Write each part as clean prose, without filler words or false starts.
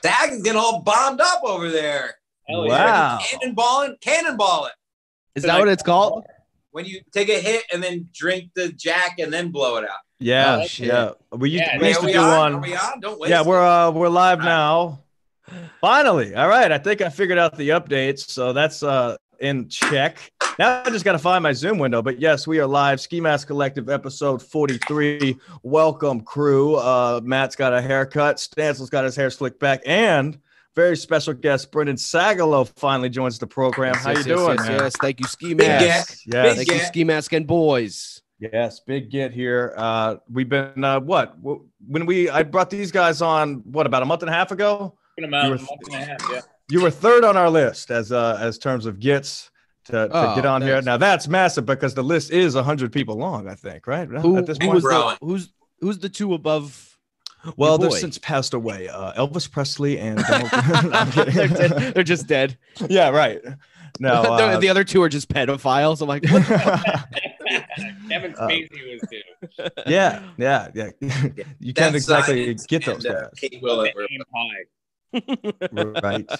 Zach is getting all bombed up over there. Wow. Cannonball it. Is that what it's called? When you take a hit and then drink the Jack and then blow it out. Yeah, Oh, shit. yeah. We used to do Are one. we on? Don't waste Yeah, it. we're live now. Finally. All right. I think I figured out the updates, so that's in check. Now I just got to find my Zoom window. But yes, we are live. Ski Mask Collective episode 43. Welcome, crew. Matt's got a haircut. Stansel's got his hair slicked back, and very special guest Brendan Sagalow finally joins the program. How you doing, man? Yes, thank you, Ski Big Mask. get. Yes. Thank you, Ski Mask and boys. Yes, big get here. We've been I brought these guys on about a month and a half ago. About a month and a half, yeah. You were third on our list as terms of gets to get on here. Now that's massive because the list is 100 people long, I think, right? At this point, Who's the two above? Well, they've since passed away. Elvis Presley and Donald. No, I'm kidding. They're just dead. Yeah, right. No, the other two are just pedophiles. I'm like, what? Kevin Spacey was too. Yeah. You can't exactly get those guys. Kate Willett were Right.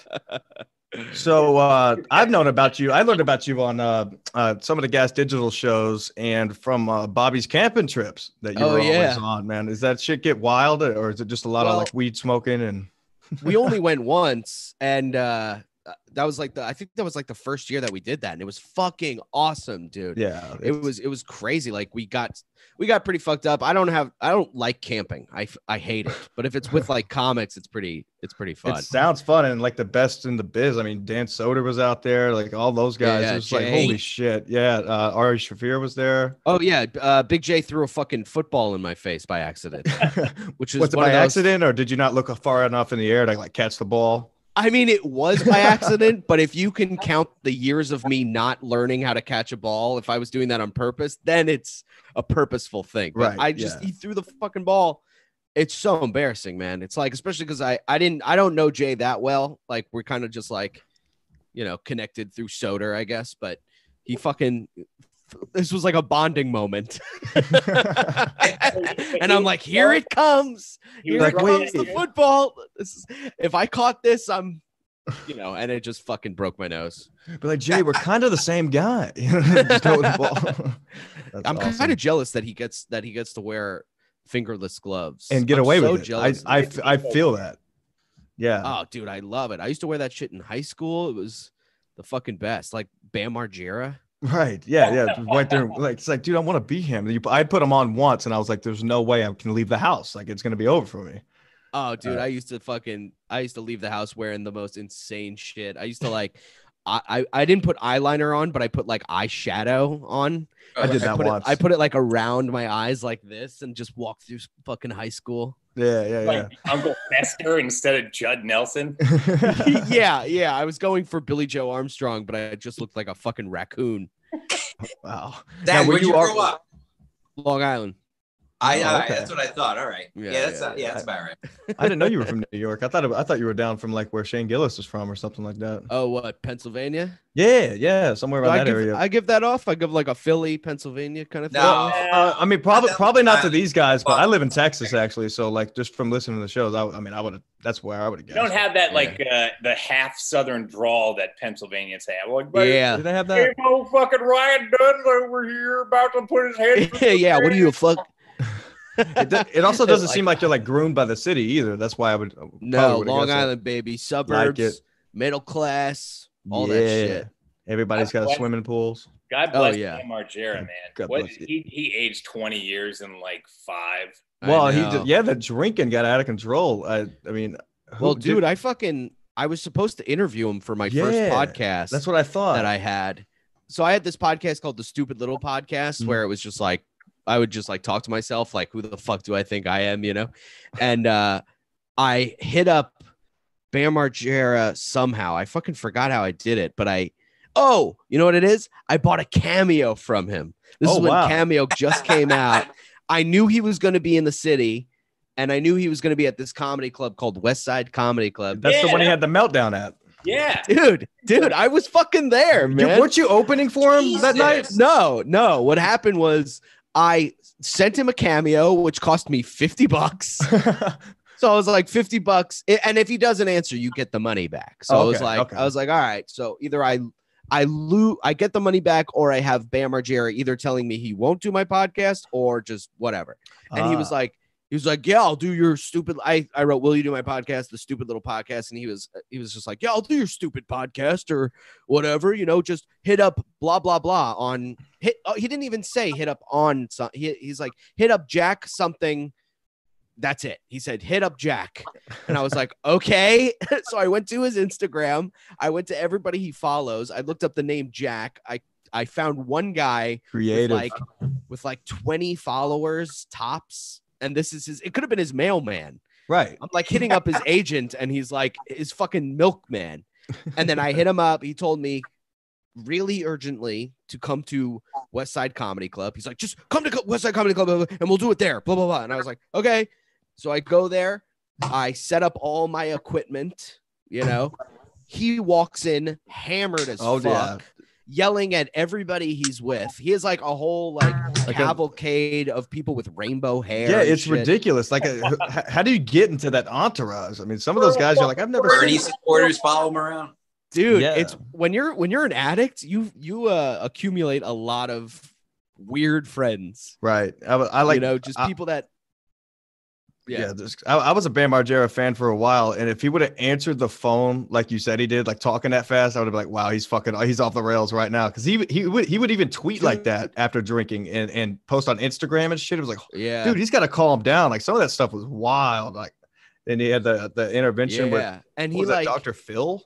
So I've known about you. I learned about you on some of the Gas Digital shows and from Bobby's camping trips that you were always on, man. Does that shit get wild, or is it just a lot of like weed smoking? And we only went once, and that was like I think that was like the first year that we did that, and it was fucking awesome, dude. Yeah, it was crazy. Like we got pretty fucked up. I don't like camping. I hate it. But if it's with like comics, it's pretty fun. It sounds fun, and like the best in the biz. I mean, Dan Soder was out there, like all those guys. It was like holy shit. Yeah, Ari Shaffir was there. Oh yeah, Big J threw a fucking football in my face by accident. Which is was it by accident, or did you not look far enough in the air to like catch the ball? I mean, it was by accident, but if you can count the years of me not learning how to catch a ball, if I was doing that on purpose, then it's a purposeful thing. But right. He threw the fucking ball. It's so embarrassing, man. It's like, especially because I don't know Jay that well. Like we're kind of just like, connected through Soder, I guess, but he fucking, this was like a bonding moment. And I'm like, here it comes. Here it comes, the football. If I caught this, I'm, and it just fucking broke my nose. But like, Jay, we're kind of the same guy. Just throw the ball. I'm awesome. kind of jealous that he gets to wear fingerless gloves and get away with it. Jealous. I feel that. Yeah. Oh, dude, I love it. I used to wear that shit in high school. It was the fucking best. Like Bam Margera. Right. Yeah. Right there. Like, it's like, dude, I want to be him. I put him on once and I was like, there's no way I can leave the house. Like, it's going to be over for me. Oh, dude, I used to leave the house wearing the most insane shit. I used to like, I didn't put eyeliner on, but I put like eyeshadow on. I did that once. I put it like around my eyes like this and just walked through fucking high school. Yeah. Like Uncle Fester instead of Judd Nelson. Yeah. I was going for Billy Joe Armstrong, but I just looked like a fucking raccoon. Wow. Dad, where'd you grow up? Long Island. Okay. That's what I thought. All right. That's about right. I didn't know you were from New York. I thought you were down from like where Shane Gillis is from or something like that. Oh, what, Pennsylvania? Yeah, somewhere around that area. I give that off. I give like a Philly, Pennsylvania kind of thing. No. I mean, probably not to these guys, but I live in Texas actually. So like, just from listening to the shows, that's where I would have guessed. You don't have that like the half Southern drawl that Pennsylvanians have. Like, yeah. Do they have that? Hey, old fucking Ryan Dunn over here about to put his head. Yeah. What are you, a fuck? It also doesn't seem like you're like groomed by the city either. That's why I would. No, Long Island, baby, suburbs, middle class, all that shit. Everybody's got swimming pools. God bless Bam Margera, man. God bless he aged 20 years in like 5. Well, the drinking got out of control. I mean, dude, I was supposed to interview him for my first podcast. That's what I thought that I had. So I had this podcast called the Stupid Little Podcast, where it was just like, I would just like talk to myself, like, who the fuck do I think I am, And I hit up Bam Margera somehow. I fucking forgot how I did it, but you know what it is? I bought a Cameo from him. This is when Cameo just came out. I knew he was going to be in the city, and I knew he was going to be at this comedy club called West Side Comedy Club. That's the one he had the meltdown at. Yeah, dude, I was fucking there, man. Weren't you opening for him that night? No. What happened was I sent him a Cameo, which cost me $50. So I was like $50, and if he doesn't answer, you get the money back. So I was like, all right. So either I get the money back, or I have Bam Margera either telling me he won't do my podcast or just whatever. And he was like, yeah, I'll do your stupid. I wrote, will you do my podcast, the stupid little podcast? And he was just like, yeah, I'll do your stupid podcast or whatever, just hit up blah, blah, blah on hit. Oh, he didn't even say hit up on. He's like, hit up Jack something. That's it. He said, hit up Jack. And I was like, okay. So I went to his Instagram. I went to everybody he follows. I looked up the name Jack. I found one guy creative with like 20 followers tops. And it could have been his mailman. Right. I'm like hitting up his agent, and he's like his fucking milkman. And then I hit him up. He told me really urgently to come to West Side Comedy Club. He's like, just come to West Side Comedy Club and we'll do it there. Blah, blah, blah. And I was like, okay. So I go there. I set up all my equipment, He walks in hammered as fuck. Yeah. Yelling at everybody he's with. He has like a whole cavalcade of people with rainbow hair. Yeah, it's ridiculous. Like, how do you get into that entourage? I mean, some of those guys are like, I've never seen supporters follow him around. Dude, it's when you're an addict, you accumulate a lot of weird friends. Right. I like people that. Yeah, I was a Bam Margera fan for a while, and if he would have answered the phone like you said he did, like talking that fast, I would have been like, "Wow, he's off the rails right now." Because he would even tweet like that after drinking and post on Instagram and shit. It was like, yeah, dude, he's got to calm down. Like some of that stuff was wild. Like, and he had the intervention with Dr. Phil.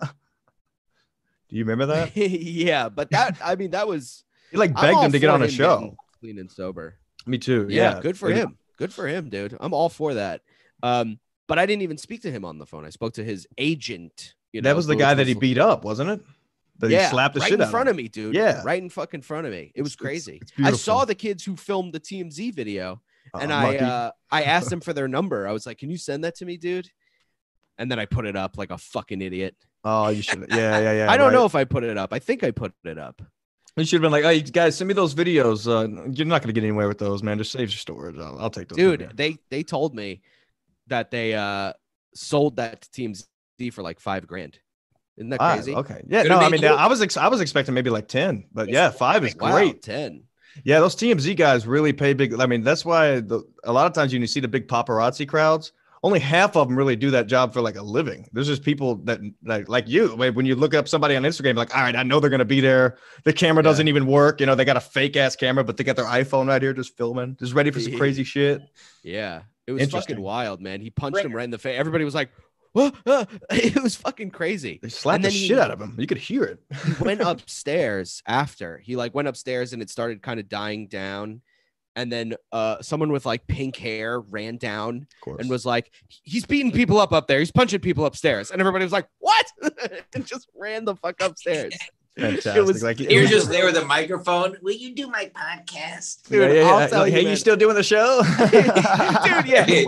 Do you remember that? Yeah, but that was he like begged him to get on a show. Clean and sober. Me too. Yeah, good for him. Good for him, dude. I'm all for that. But I didn't even speak to him on the phone. I spoke to his agent. That was the guy that he beat up, wasn't it? That he slapped the shit out in front of me, dude. Yeah, right in fucking front of me. It was crazy. It's I saw the kids who filmed the TMZ video, and I asked them for their number. I was like, "Can you send that to me, dude?" And then I put it up like a fucking idiot. Oh, you should. Yeah. I don't know if I put it up. I think I put it up. You should have been like, "Oh, you guys, send me those videos. You're not going to get anywhere with those, man. Just save your storage. I'll take those." Dude, they told me that they sold that to TMZ for like $5,000. Isn't that crazy? Okay. Yeah. No, I mean, I was expecting maybe like 10, but yeah, 5 is great. 10. Yeah, those TMZ guys really pay big. I mean, that's why a lot of times you see the big paparazzi crowds. Only half of them really do that job for like a living. There's just people that like you, when you look up somebody on Instagram, like, all right, I know they're going to be there. The camera doesn't even work. They got a fake ass camera, but they got their iPhone right here, just filming, just ready for some crazy shit. Yeah. It was fucking wild, man. He punched him right in the face. Everybody was like, "What?" It was fucking crazy. They slapped the shit out of him. You could hear it. He went upstairs after. He went upstairs and it started kind of dying down. And then someone with like pink hair ran down and was like, "He's beating people up there. He's punching people upstairs." And everybody was like, "What?" And just ran the fuck upstairs. Fantastic. It was, You're just there with a microphone. Will you do my podcast? Dude, yeah. I'll tell you, hey, you still doing the show? Dude, yeah.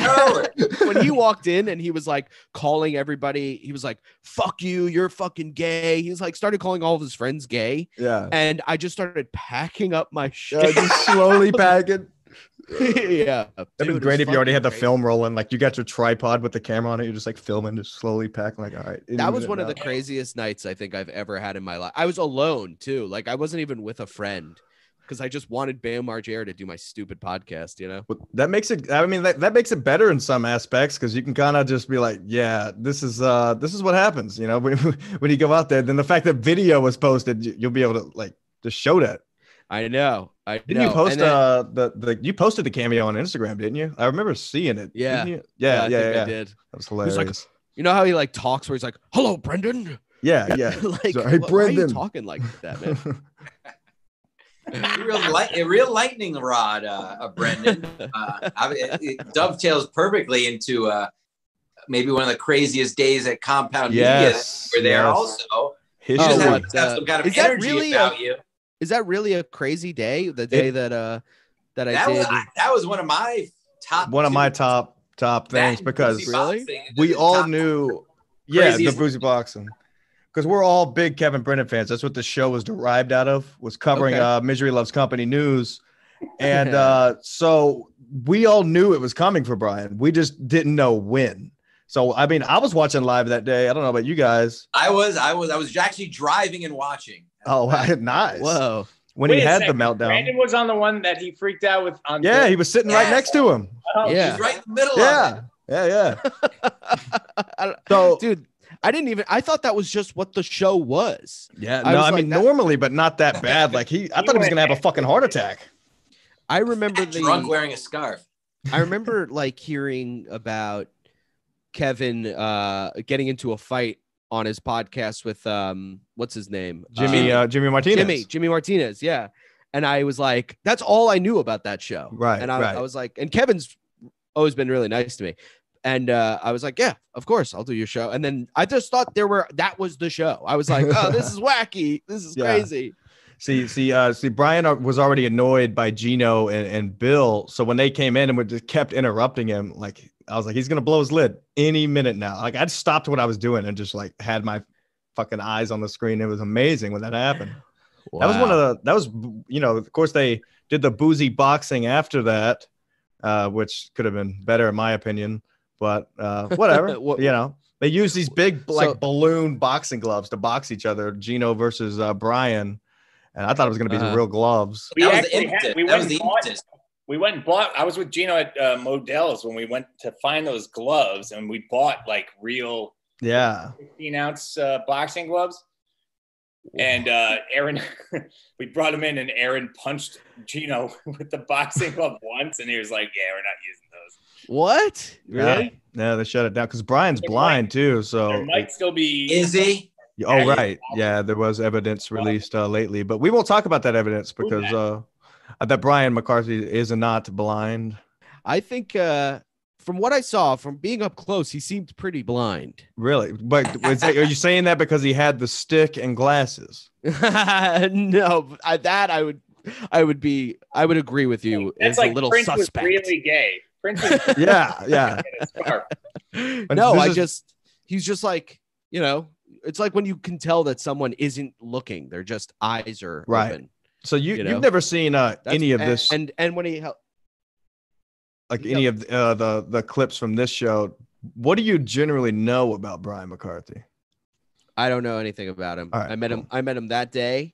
When he walked in and he was like calling everybody, he was like, "Fuck you, you're fucking gay." He was like, started calling all of his friends gay. Yeah. And I just started packing up my shit. Just slowly packing. Yeah. That'd be great if you already had the film rolling. Like you got your tripod with the camera on it. You're just like filming, just slowly packing. Like, all right. That was one of the craziest nights I think I've ever had in my life. I was alone too. Like I wasn't even with a friend because I just wanted Bam Margera to do my stupid podcast, That makes it, I mean, that makes it better in some aspects because you can kind of just be like, yeah, this is what happens, when you go out there. Then the fact that video was posted, you'll be able to like just show that. I know. Didn't you post you posted the cameo on Instagram, didn't you? I remember seeing it. Yeah. Yeah. I did. That was hilarious. Like, you know how he like talks where he's like, "Hello, Brendan." Yeah. Like, so, hey, Brendan. Why are you talking like that, man? real lightning rod, Brendan. It dovetails perfectly into maybe one of the craziest days at Compound Media. We're there also. You just have some kind of energy about you. Is that really a crazy day? The day that I did? That was one of my top things because really we all knew. Yeah, the Boozy Boxing. Because we're all big Kevin Brennan fans. That's what the show was derived out of, was covering Misery Loves Company news. And so we all knew it was coming for Brian. We just didn't know when. So, I mean, I was watching live that day. I don't know about you guys. I was actually driving and watching. Oh, nice. Whoa. When he had the meltdown. Brandon was on the one that he freaked out with. He was sitting right next to him. Oh, yeah. He's right in the middle of it. Yeah. So, dude, I thought that was just what the show was. Yeah. No, I mean, normally, but not that bad. Like I thought he was going to have a fucking heart attack. I remember drunk wearing a scarf. I remember like hearing about Kevin getting into a fight on his podcast with what's his name? Jimmy Martinez. Jimmy Martinez, yeah. And I was like, that's all I knew about that show. Right. And I was like, and Kevin's always been really nice to me. And I was like, yeah, of course, I'll do your show. And then I just thought that was the show. I was like, oh, this is wacky. This is crazy. See, Brian was already annoyed by Gino and Bill. So when they came in and just kept interrupting him, like I was like, he's gonna blow his lid any minute now. Like I just stopped what I was doing and just like had my fucking eyes on the screen. It was amazing when that happened. Wow. That was of course they did the boozy boxing after that, which could have been better in my opinion. But whatever, they use these big balloon boxing gloves to box each other. Gino versus Brian. And I thought it was going to be the real gloves. We went and bought. I was with Gino at Modell's when we went to find those gloves, and we bought like real 15-ounce boxing gloves. And Aaron, we brought him in, and Aaron punched Gino with the boxing glove once, and he was like, "Yeah, we're not using those." What? Really? Yeah, they shut it down because Brian's blind too. So there might still be. Is he? Oh, right. Yeah, there was evidence released lately, but we won't talk about that evidence because that Brian McCarthy is not blind. I think from what I saw, from being up close, he seemed pretty blind. Really? But are you saying that because he had the stick and glasses? No, I would agree with you. That's it's like a little Prince suspect. Was really gay. Prince was yeah. No, he's just like, it's like when you can tell that someone isn't looking, their just eyes are open. So you've never seen any of this, and when he any of the clips from this show. What do you generally know about Brian McCarthy? I don't know anything about him. Right, I met him that day.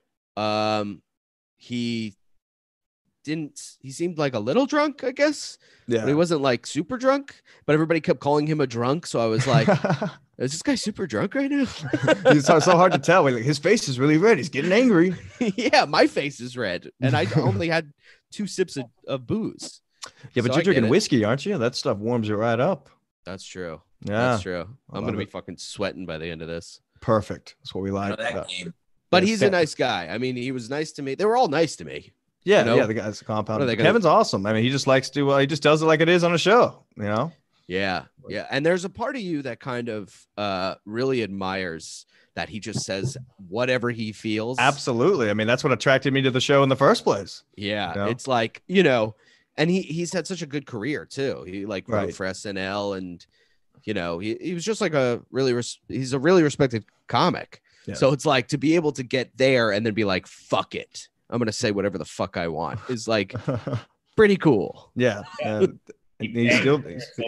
He seemed like a little drunk, I guess. Yeah. But he wasn't like super drunk, but everybody kept calling him a drunk. So I was like, is this guy super drunk right now? It's so hard to tell. Like, his face is really red. He's getting angry. Yeah, my face is red. And I only had 2 sips of booze. Yeah, but you're drinking whiskey, aren't you? That stuff warms you right up. That's true. Yeah. That's true. I'm going to be fucking sweating by the end of this. Perfect. That's what we like. But he's a nice guy. I mean, he was nice to me. They were all nice to me. Yeah, the guy's compound. Kevin's awesome. I mean, he just likes to. He just does it like it is on a show. Yeah. And there's a part of you that kind of really admires that he just says whatever he feels. Absolutely. I mean, that's what attracted me to the show in the first place. Yeah, it's like and he's had such a good career too. He wrote for SNL, and he was just like he's a really respected comic. Yeah. So it's like to be able to get there and then be like, fuck it, I'm going to say whatever the fuck I want is like pretty cool. Yeah. He's still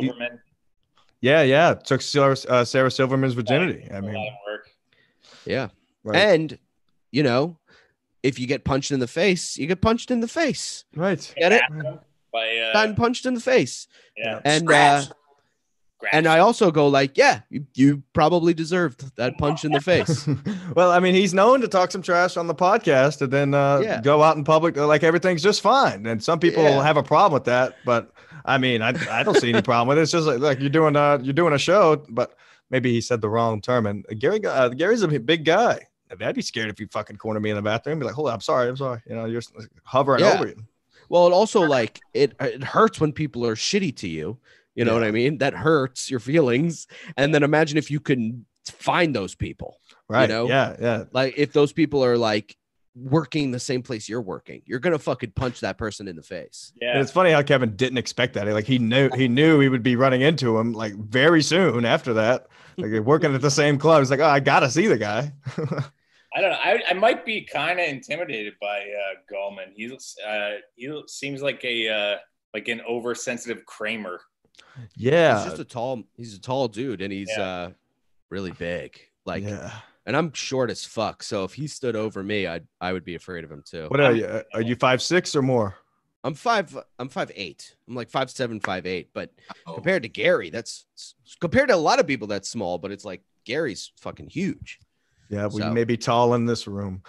yeah. Took Sarah Silverman's virginity. I mean, a lot of work. Yeah. Right. And, if you get punched in the face, you get punched in the face. Right. Get it? Gotten punched in the face. Yeah. And I also go like, yeah, you probably deserved that punch in the face. Well, I mean, he's known to talk some trash on the podcast and then go out in public like everything's just fine. And some people have a problem with that, but I mean, I don't see any problem with it. It's just like you're doing a show, but maybe he said the wrong term. And Gary's a big guy. I'd be scared if you fucking corner me in the bathroom. Be like, hold on, I'm sorry. You're hovering over you. Well, it also it hurts when people are shitty to you. You know what I mean? That hurts your feelings. And then imagine if you can find those people. Right. Yeah. Like if those people are like working the same place you're working, you're going to fucking punch that person in the face. Yeah. And it's funny how Kevin didn't expect that. Like he knew he would be running into him like very soon after that. Like working at the same club. He's like, oh, I got to see the guy. I don't know. I might be kind of intimidated by Gallman. He seems like a like an oversensitive Kramer. Yeah, he's a tall dude, and he's really big. Like, and I'm short as fuck. So if he stood over me, I would be afraid of him too. What are you? Are you 5'6" or more? I'm 5'8". I'm like 5'7", 5'8". But compared to Gary, that's compared to a lot of people that's small. But it's like Gary's fucking huge. Yeah, we may be tall in this room.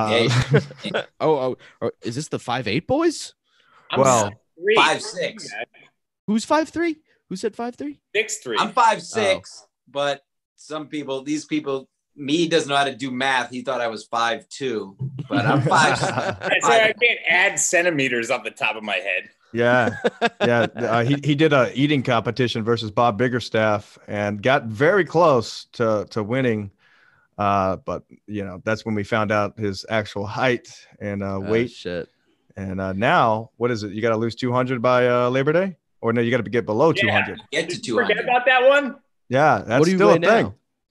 Oh, is this the 5'8" boys? Well, 5'6". Who's 5'3"? Who said 5'3"? 6'3". I'm 5'6", but these people, me doesn't know how to do math. He thought I was 5'2", but I'm 5'6". I can't add centimeters off the top of my head. Yeah. He did a eating competition versus Bob Biggerstaff and got very close to winning. But that's when we found out his actual height and weight. Shit. And now, what is it? You got to lose 200 by Labor Day, or no? You got to get below 200. Get to 200. Forget about that one. Yeah, that's still a thing.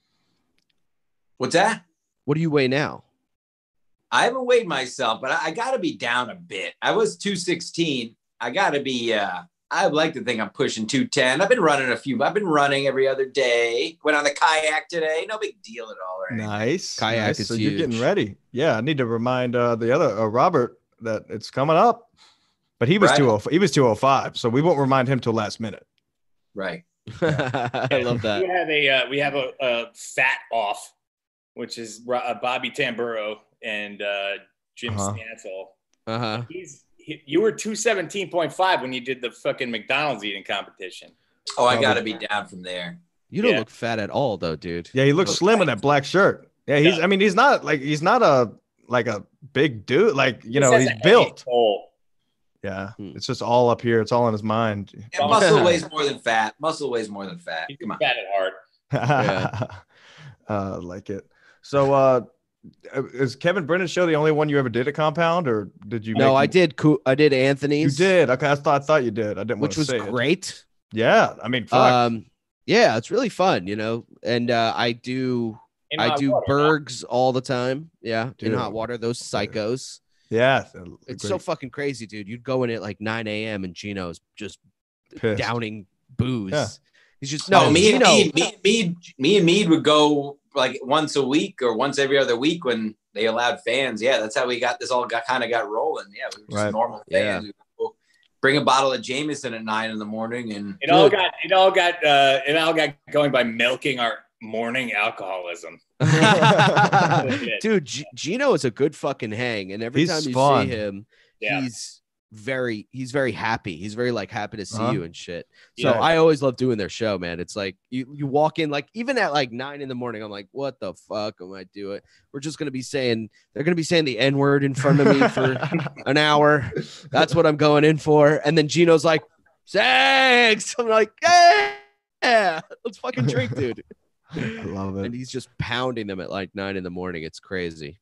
What's that? What do you weigh now? I haven't weighed myself, but I got to be down a bit. I was 216. I got to be. I'd like to think I'm pushing 210. I've been running every other day. Went on the kayak today. No big deal at all. Right? Nice. Kayak is so huge. You're getting ready. Yeah, I need to remind the other Robert that it's coming up. But he was 205, so we won't remind him till last minute. Right. I love that. We have a fat off, which is Bobby Tamburo and Jim Stansel. You were 217.5 when you did the fucking McDonald's eating competition. Oh, I got to be down from there. You don't look fat at all, though, dude. Yeah, he looks slim in that black shirt. Yeah, he's not a big dude. Like, he's built. Yeah, it's just all up here. It's all in his mind. Yeah, muscle weighs more than fat. Come on. Fat at heart. Yeah. Like it. So, is Kevin Brennan's show the only one you ever did at Compound, or did you? No, I did Anthony's. You did. Okay, I thought you did. I didn't want to say it. Which was great. Yeah, I mean, fuck. Yeah, it's really fun, and I do Bergs all the time. Yeah, dude. In hot water, those psychos. Yeah, it's so fucking crazy, dude. You'd go in at like 9 a.m. and Gino's just pissed. Downing booze. Yeah. He's just me and Mead would go like once a week or once every other week when they allowed fans. Yeah, that's how we got this all got rolling. Yeah, we were just normal fans. Yeah. Bring a bottle of Jameson at 9 in the morning, and it all got going by milking our morning alcoholism. Dude, Gino is a good fucking hang, and every time you see him, he's very happy. He's very happy to see you and shit. So I always love doing their show, man. It's like you walk in, like even at like 9 in the morning, I'm like, what the fuck am I doing? They're gonna be saying the N-word in front of me for an hour. That's what I'm going in for. And then Gino's like, thanks. I'm like, yeah, let's fucking drink, dude. I love it. And he's just pounding them at like 9 in the morning. It's crazy.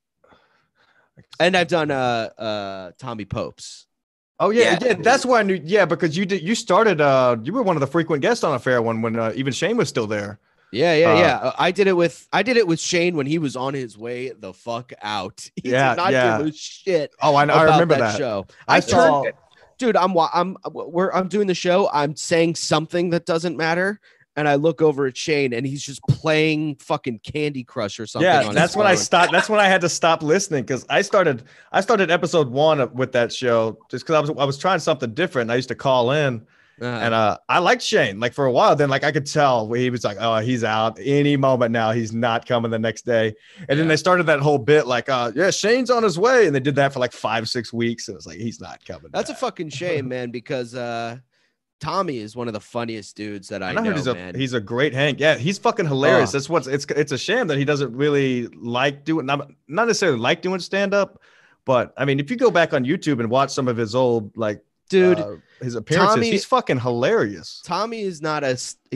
And I've done Tommy Popes. Oh yeah. That's why I knew. Yeah, because you started. You were one of the frequent guests on a fair one when even Shane was still there. Yeah. I did it with Shane when he was on his way the fuck out. He did not give a shit. Oh, I know. I remember that show. I saw. Dude, I'm doing the show. I'm saying something that doesn't matter. And I look over at Shane, and he's just playing fucking Candy Crush or something. Yeah, that's when I stopped. That's when I had to stop listening because I started episode 1 with that show just because I was trying something different. I used to call in, and I liked Shane like for a while. Then I could tell he was like, oh, he's out any moment now. He's not coming the next day. And then they started that whole bit like, Shane's on his way, and they did that for like 5-6 weeks. And it was like he's not coming. That's a fucking shame, man, because Tommy is one of the funniest dudes that I know, man. He's a great hang. Yeah, he's fucking hilarious. That's it's a shame that he doesn't really like doing, not necessarily like doing stand-up, but I mean, if you go back on YouTube and watch some of his old his appearances, he's fucking hilarious. Tommy is not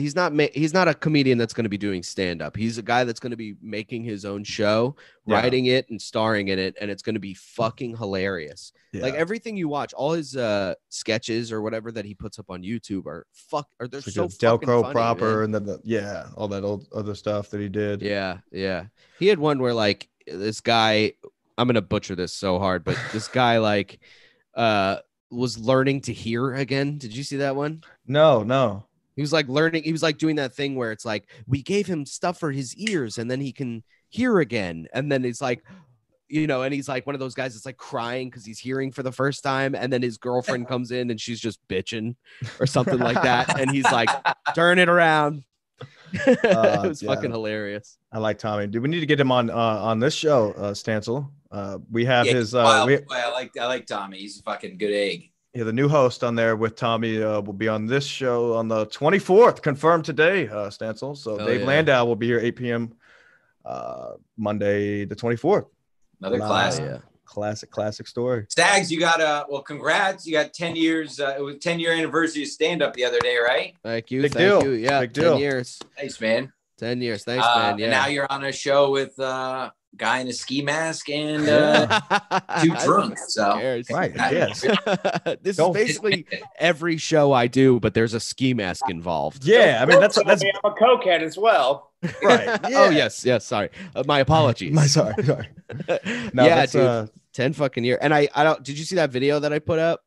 a comedian that's going to be doing stand-up. He's a guy that's going to be making his own show, writing it and starring in it, and it's going to be fucking hilarious. Yeah. Like everything you watch, all his sketches or whatever that he puts up on YouTube are they're so like Delcro funny, proper, man. And then all that old other stuff that he did. Yeah. He had one where like this guy, I'm gonna butcher this so hard, but this guy was learning to hear again. Did you see that one? No. He was like learning. He was like doing that thing where it's like we gave him stuff for his ears and then he can hear again. And then it's like, and he's like one of those guys that's like crying because he's hearing for the first time. And then his girlfriend comes in and she's just bitching or something like that. And he's like, turn it around. It was fucking hilarious. I like Tommy. Do we need to get him on this show, Stancil? We have his. I like Tommy. He's a fucking good egg. Yeah, the new host on there with Tommy will be on this show on the 24th, confirmed today, Stancil. So Dave Landau will be here 8 p.m. Monday the 24th. Another classic story. Stags, you got congrats. You got 10 years. It was 10-year anniversary of stand-up the other day, right? Thank you. Big deal. Yeah, big 10 deal. years. Thanks, man. 10 years. Thanks, man. Yeah. And now you're on a show with guy in a ski mask and two drunks. So right, yes. This is basically every show I do, but there's a ski mask involved. Yeah, I mean that's I'm a cokehead as well. Right. Yeah. Oh yes. Sorry, my apologies. Sorry. No, yeah, dude. 10 fucking years. And I don't. Did you see that video that I put up?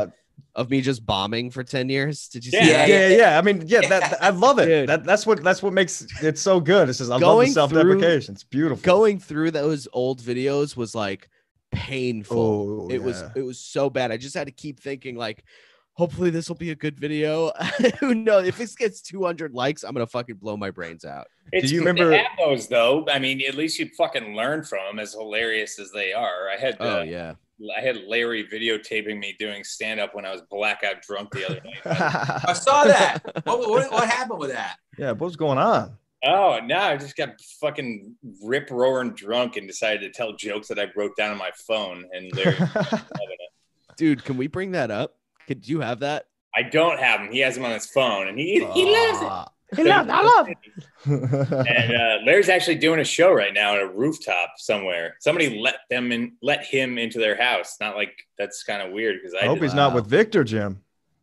Of me just bombing for 10 years. Did you see that? Yeah. I mean, that I love it. That's what makes it so good. It's just I love the self-deprecation. It's beautiful. Going through those old videos was like painful. It was so bad. I just had to keep thinking like, hopefully this will be a good video. Who knows? If this gets 200 likes, I'm gonna fucking blow my brains out. Do you remember those though? I mean, at least you fucking learn from them, as hilarious as they are. I had Larry videotaping me doing stand-up when I was blackout drunk the other night. I saw that. What happened with that? Yeah, what's going on? Oh, no, I just got fucking rip-roaring drunk and decided to tell jokes that I wrote down on my phone. And Larry, dude, can we bring that up? Could you have that? I don't have him. He has him on his phone, and he loves it. I love it. And Larry's actually doing a show right now at a rooftop somewhere. Somebody let him into their house. Not like that's kind of weird because I hope he's not with Victor, Jim.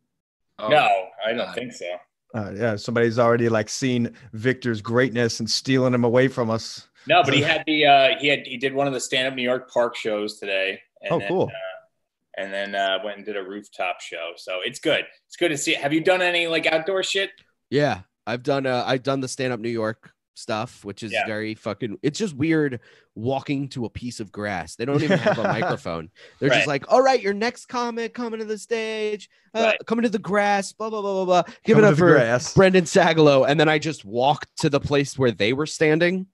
No, I don't think so. Yeah, somebody's already like seen Victor's greatness and stealing him away from us. No, but he had he did one of the stand-up New York Park shows today. And cool. And then went and did a rooftop show. So it's good. It's good to see. Have you done any like outdoor shit? Yeah. I've done the stand-up New York stuff, which is very fucking, it's just weird walking to a piece of grass. They don't even have a microphone. They're just like, all right, your next comic coming to the stage, coming to the grass, blah, blah, blah, blah, blah. Give it up for Brendan Sagalow. And then I just walked to the place where they were standing,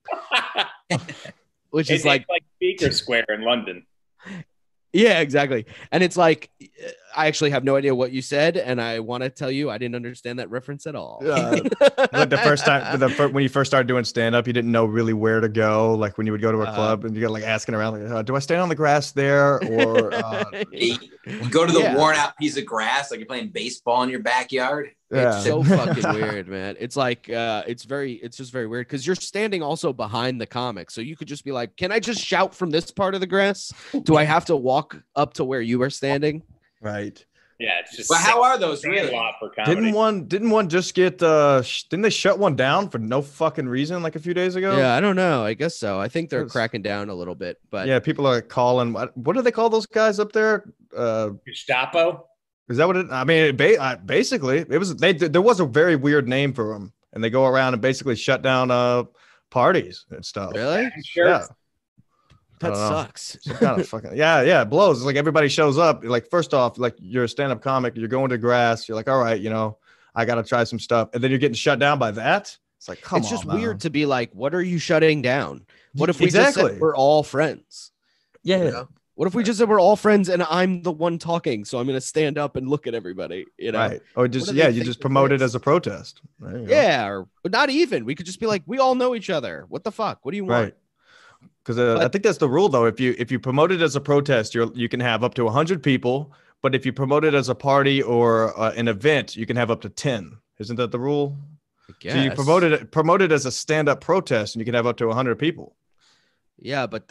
which is like Speaker Square in London. Yeah, exactly. And it's like, I actually have no idea what you said, and I want to tell you I didn't understand that reference at all. Like the first time, when you first started doing stand-up, you didn't know really where to go. Like when you would go to a club and you got like asking around, like, do I stand on the grass there, or you go to the worn-out piece of grass, like you're playing baseball in your backyard? It's so fucking weird, man. It's like it's just very weird because you're standing also behind the comic, so you could just be like, can I just shout from this part of the grass? Do I have to walk up to where you are standing? Right. Yeah, it's just. But how are those really? For didn't one just get? Didn't they shut one down for no fucking reason like a few days ago? Yeah, I don't know. I guess so. I think they're cracking down a little bit, but yeah, people are calling. What do they call those guys up there? Gestapo. Is that what it? I mean, basically, it was. There was a very weird name for them, and they go around and basically shut down parties and stuff. Really? Sure. Yeah. That sucks. Kind of fucking it blows. It's like everybody shows up. Like first off, like you're a stand-up comic, you're going to grass. You're like, all right, I got to try some stuff, and then you're getting shut down by that. It's like, come on. It's just weird to be like, what are you shutting down? What if we just said we're all friends? Yeah. What if we just said we're all friends and I'm the one talking, so I'm going to stand up and look at everybody, Right. Or just, you just promote it as a protest. Yeah, or not even. We could just be like, we all know each other. What the fuck? What do you want? Right. Because I think that's the rule, though. If you promote it as a protest, you can have up to 100 people. But if you promote it as a party or an event, you can have up to 10. Isn't that the rule? I guess. So you promote it as a stand-up protest, and you can have up to 100 people. Yeah, but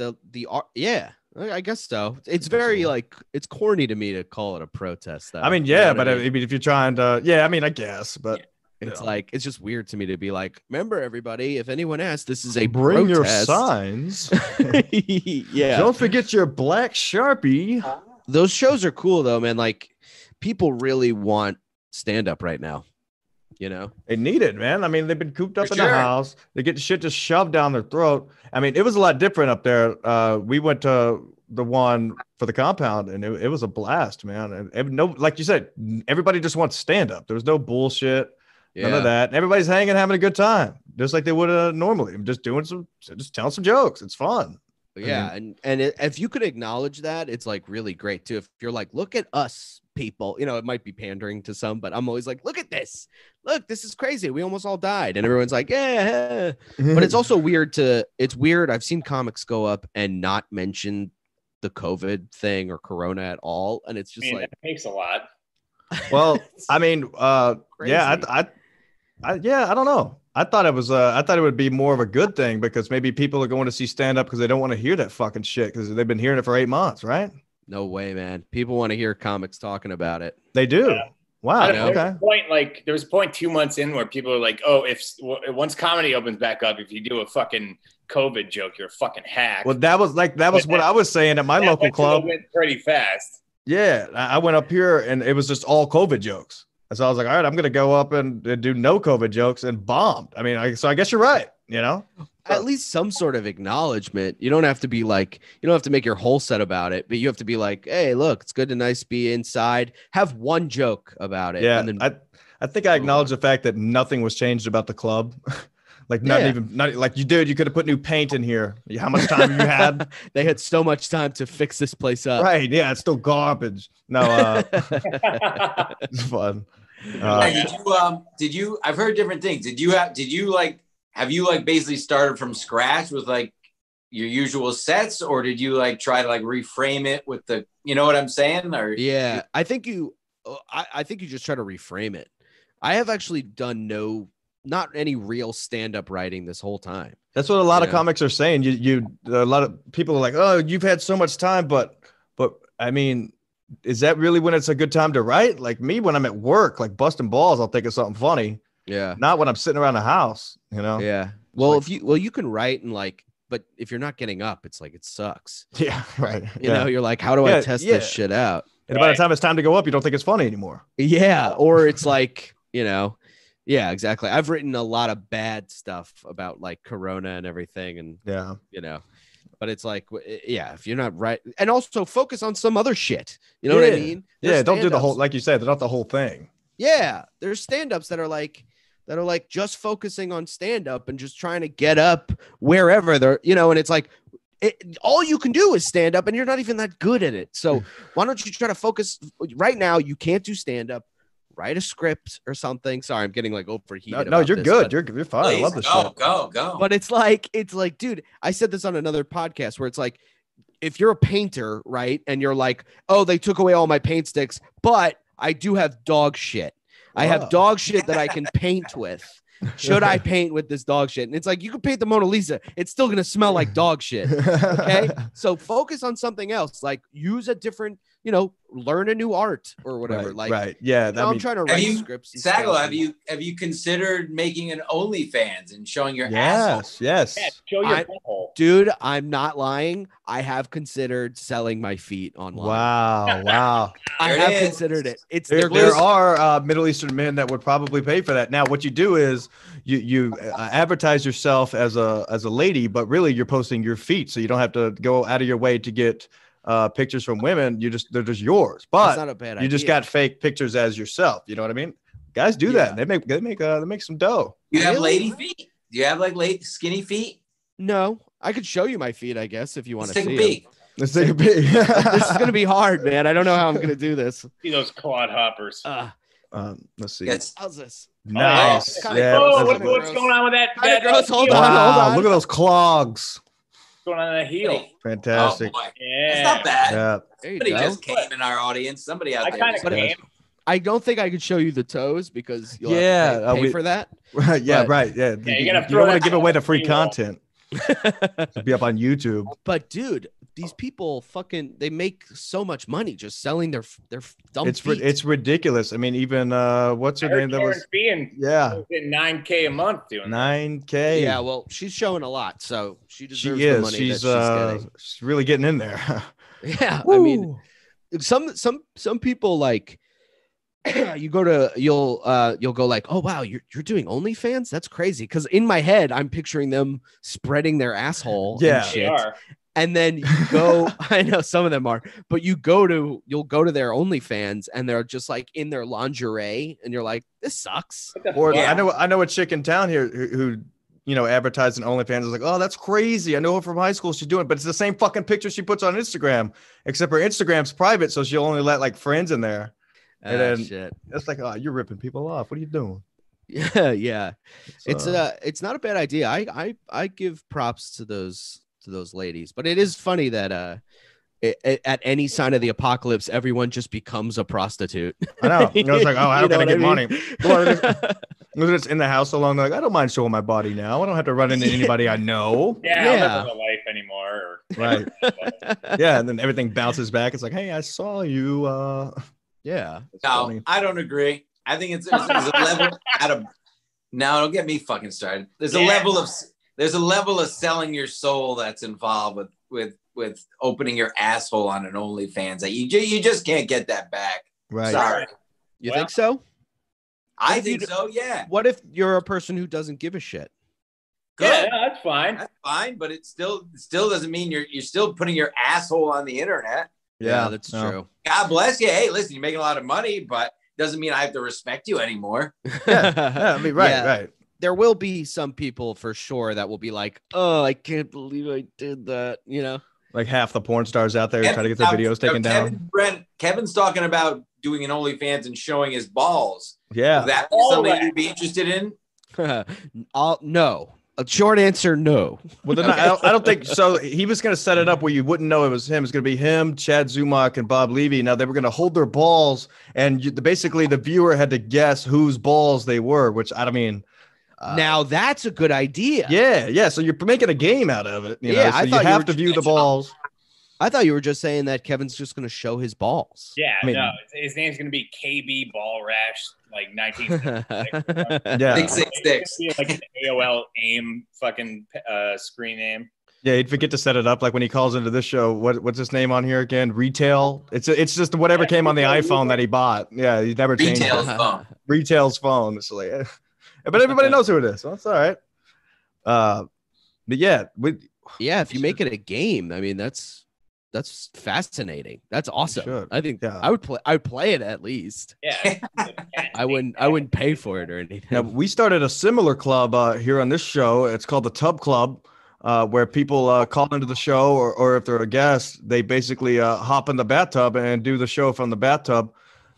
I guess so. It's very it's corny to me to call it a protest, though. I mean, yeah, but I mean, if you're trying to, I guess, but it's like it's just weird to me to be like, remember, everybody, if anyone asks, this is a bring protest. Your signs. Yeah, don't forget your black Sharpie. Those shows are cool though, man. Like people really want stand-up right now. You know, they need it, man. I mean, they've been cooped up in the house. They get the shit just shoved down their throat. I mean, it was a lot different up there. We went to the one for the compound, and it was a blast, man. And no, like you said, everybody just wants stand up. There was no bullshit, none of that. Everybody's hanging, having a good time, just like they would normally. Just telling some jokes. It's fun. Yeah, and if you could acknowledge that, it's like really great too. If you're like, look at us, people, you know, it might be pandering to some, but I'm always like, look at this. Look, this is crazy. We almost all died, and everyone's like, yeah. But it's also weird. It's weird. I've seen comics go up and not mention the COVID thing or Corona at all, and it's just like that takes a lot. Well, I mean, yeah, I don't know. I thought it would be more of a good thing because maybe people are going to see stand up because they don't want to hear that fucking shit because they've been hearing it for 8 months, right? No way, man. People want to hear comics talking about it. They do. Yeah. Wow. Okay. There was a point 2 months in where people are like, "Oh, once comedy opens back up, if you do a fucking COVID joke, you're a fucking hack." Well, that was what I was saying at my local club. Went pretty fast. Yeah, I went up here and it was just all COVID jokes. And so I was like, all right, I'm going to go up and do no COVID jokes, and bombed. I mean, so I guess you're right, you know? At least some sort of acknowledgement. You don't have to be like, you don't have to make your whole set about it, but you have to be like, hey, look, it's good to nice be inside. Have one joke about it. Yeah, and then I think I acknowledge the fact that nothing was changed about the club. Like not like you did. You could have put new paint in here. How much time you had? They had so much time to fix this place up. Right. Yeah. It's still garbage. No, it's fun. Did you? I've heard different things. Have you basically started from scratch with like your usual sets, or did you like try to like reframe it with the, you know what I'm saying? Or yeah, I think you just try to reframe it. I have actually done not any real stand-up writing this whole time. That's what a lot of comics are saying. A lot of people are like, oh, you've had so much time, but I mean, is that really when it's a good time to write? Like me, when I'm at work, like busting balls, I'll think of something funny. Yeah. Not when I'm sitting around the house, you know? Yeah. Well, you can write and like, but if you're not getting up, it's like, it sucks. Yeah. Right. You know, you're like, how do I test this shit out? And by the time it's time to go up, you don't think it's funny anymore. Yeah. Or it's like, you know, yeah, exactly. I've written a lot of bad stuff about like Corona and everything. And you know, but it's like, yeah, if you're not right, and also focus on some other shit. You know what I mean? There's don't do the whole, like you said, they're not the whole thing. Yeah. There's stand-ups that are like just focusing on stand-up and just trying to get up wherever they're, you know, and it's like, all you can do is stand up and you're not even that good at it. So why don't you try to focus right now? You can't do stand-up. Write a script or something. Sorry, I'm getting like overheated. No, you're good. You're fine. Please, I love this shit. Go. But it's like, dude, I said this on another podcast where it's like, if you're a painter, right, and you're like, oh, they took away all my paint sticks, but I do have dog shit. I have dog shit that I can paint with. Should I paint with this dog shit? And it's like, you can paint the Mona Lisa. It's still going to smell like dog shit. Okay. So focus on something else. Like use a different, you know, learn a new art or whatever. Right. Yeah. I'm trying to write scripts. Sagal, have you considered making an OnlyFans and showing your asshole? Yes. Yeah, show your butthole. Dude, I'm not lying. I have considered selling my feet online. Wow. I have considered it. There are Middle Eastern men that would probably pay for that. Now, what you do is you advertise yourself as a lady, but really you're posting your feet, so you don't have to go out of your way to get pictures from women. They're just yours, but that's not a bad idea. You just got fake pictures as yourself. You know what I mean? Guys do that. They make some dough. You have lady feet? Do you have like skinny feet? No, I could show you my feet, I guess, if you want to see them. Let's take a peek. This is gonna be hard, man. I don't know how I'm gonna do this. See those quad hoppers. Let's see. How's this? Nice. What's going on with that? Gross. Hold on. Look at those clogs. What's going on in that heel? Fantastic. Oh, yeah. It's not bad. Yeah. Somebody just came in our audience. Somebody out there. I kind of came. I don't think I could show you the toes because you'll have to pay for that. Right. Yeah. Right. Yeah. You don't want to give away the free content. To be up on YouTube. But dude, these people they make so much money just selling their dumb feet. It's ridiculous. I mean, even what's her name? That was $9K a month doing 9K. Yeah, well, she's showing a lot, so she deserves the money she's getting. She's really getting in there. Yeah, woo. I mean, some people like you'll go like, oh wow, you're doing OnlyFans? That's crazy. Because in my head, I'm picturing them spreading their asshole. Yeah, and shit. And then you go, I know some of them are, but you'll go to their OnlyFans and they're just like in their lingerie, and you're like, this sucks. Or I know a chick in town here who advertised in OnlyFans. Is like, oh, that's crazy. I know her from high school. She's doing it, but it's the same fucking picture she puts on Instagram, except her Instagram's private, so she'll only let like friends in there. And then shit. It's like, oh, you're ripping people off. What are you doing? Yeah. It's not a bad idea. I give props to those ladies, but it is funny that at any sign of the apocalypse, everyone just becomes a prostitute. I know. It's like, oh, how can I get money? It's in the house so long. They're like, I don't mind showing my body now. I don't have to run into anybody I know. Yeah. I don't have a life anymore. Right. Yeah, and then everything bounces back. It's like, hey, I saw you. Yeah. No, funny. I don't agree. I think there's a level out of. Now, don't get me fucking started. There's a level of selling your soul that's involved with opening your asshole on an OnlyFans that you just can't get that back. Right. Sorry. You think so? I think so. Yeah. What if you're a person who doesn't give a shit? Good. Yeah, that's fine. That's fine, but it still doesn't mean you're still putting your asshole on the internet. Yeah, that's true. God bless you. Hey, listen, you're making a lot of money, but doesn't mean I have to respect you anymore. Yeah, I mean, right. There will be some people for sure that will be like, oh, I can't believe I did that. Like half the porn stars out there trying to get their videos taken down. Kevin's talking about doing an OnlyFans and showing his balls. Yeah. Is that something you'd be interested in? No. A short answer, no. Well, then I don't think so. He was going to set it up where you wouldn't know it was him. It's going to be him, Chad Zumock, and Bob Levy. Now they were going to hold their balls, and basically the viewer had to guess whose balls they were. Which I mean, now that's a good idea. Yeah. So you're making a game out of it. I thought you have to view the balls. I thought you were just saying that Kevin's just going to show his balls. Yeah, no, his name's going to be KB Ball Rash, like 1966. Yeah, 666. Like an AOL AIM fucking screen name. Yeah, he'd forget to set it up. Like when he calls into this show, what's his name on here again? Retail. It's just whatever came on the iPhone that he bought. Yeah, he's never changed Retail's phone. Retail's phone. It's like, but everybody knows who it is, so that's all right. But yeah, if you make it a game, I mean that's fascinating. That's awesome. I think I would play it at least. Yeah. I wouldn't pay for it or anything. Now, we started a similar club here on this show. It's called the Tub Club, where people call into the show or if they're a guest, they basically hop in the bathtub and do the show from the bathtub.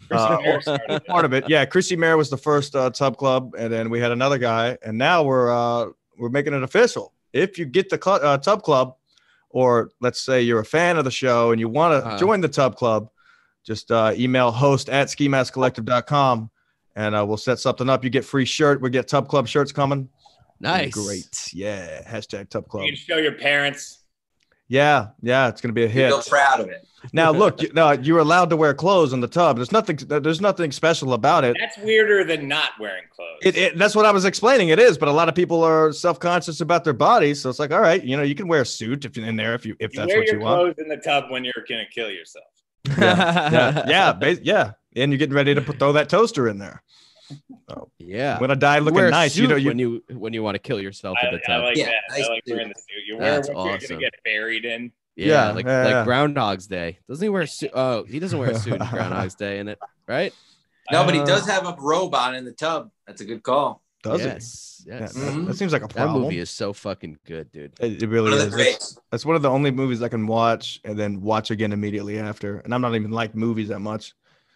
Part of it. Yeah. Chrissy Mayer was the first Tub Club. And then we had another guy, and now we're making it official. If you get the Tub Club, or let's say you're a fan of the show and you want to join the Tub Club, just email host@skimaskcollective.com and we'll set something up. You get free shirt. We get Tub Club shirts coming. Nice. Great. Yeah. #Tub Club. You can show your parents. Yeah. It's going to be a hit. Feel proud of it. Now, look, you're allowed to wear clothes in the tub. There's nothing special about it. That's weirder than not wearing clothes. That's what I was explaining. It is, but a lot of people are self-conscious about their bodies. So it's like, all right, you can wear a suit if you're in there, if that's what you want. Wear your clothes in the tub when you're going to kill yourself. Yeah. And you're getting ready to throw that toaster in there. So, yeah. When I die looking nice, when you want to kill yourself in the tub. I like that. I like wearing the suit. You wear what you're going to get buried in. Yeah, like Groundhog's Day. Doesn't he wear a suit? Oh, he doesn't wear a suit in Groundhog's Day, in it, right? No, but he does have a robe on in the tub. That's a good call. Does yes. Yeah, that seems like a problem. That movie is so fucking good, dude. It really is. That's one of the only movies I can watch and then watch again immediately after. And I'm not even like movies that much.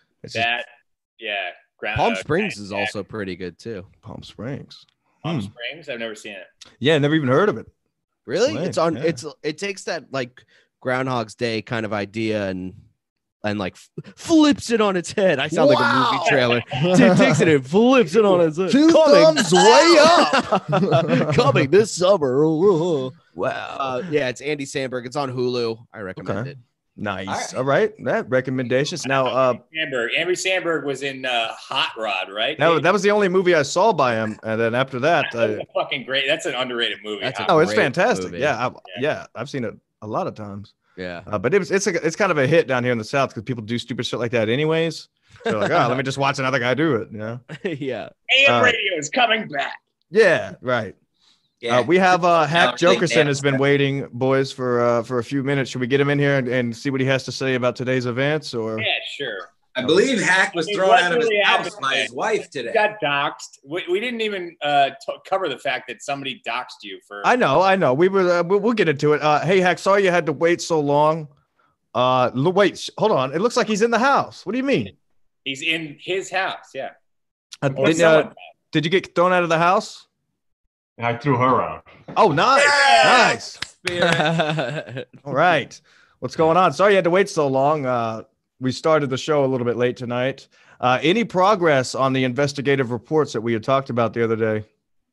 Palm Springs is also pretty good too. Palm Springs. Springs? I've never seen it. Yeah, never even heard of it. Really? It's on. Yeah. It takes that like Groundhog's Day kind of idea and like flips it on its head. I sound like a movie trailer. Dude takes it and flips it on its head. Two thumbs way up. Coming this summer. Wow. Yeah, it's Andy Samberg. It's on Hulu. I recommend it. Nice. All right. That recommendations. Now, Andy Samberg was in Hot Rod, right? That was the only movie I saw by him, and then after that, fucking great. That's an underrated movie. It's fantastic. Movie. Yeah, I've seen it a lot of times. Yeah, but it's kind of a hit down here in the South because people do stupid shit like that anyways. So like, oh, let me just watch another guy do it. You know? Yeah. AM radio is coming back. Yeah, right. Yeah. We have Hack Jokerson has been waiting, boys, for a few minutes. Should we get him in here and see what he has to say about today's events? Or yeah, sure. I believe Hack was thrown out of his house by his wife today. Got doxxed. We didn't even cover the fact that somebody doxed you for. I know. We were. We'll get into it. Hey, Hack, sorry you had to wait so long. Wait, hold on. It looks like he's in the house. What do you mean? He's in his house. Yeah. Did you get thrown out of the house? I threw her out. Oh, nice. All right. What's going on? Sorry you had to wait so long. We started the show a little bit late tonight. Any progress on the investigative reports that we had talked about the other day?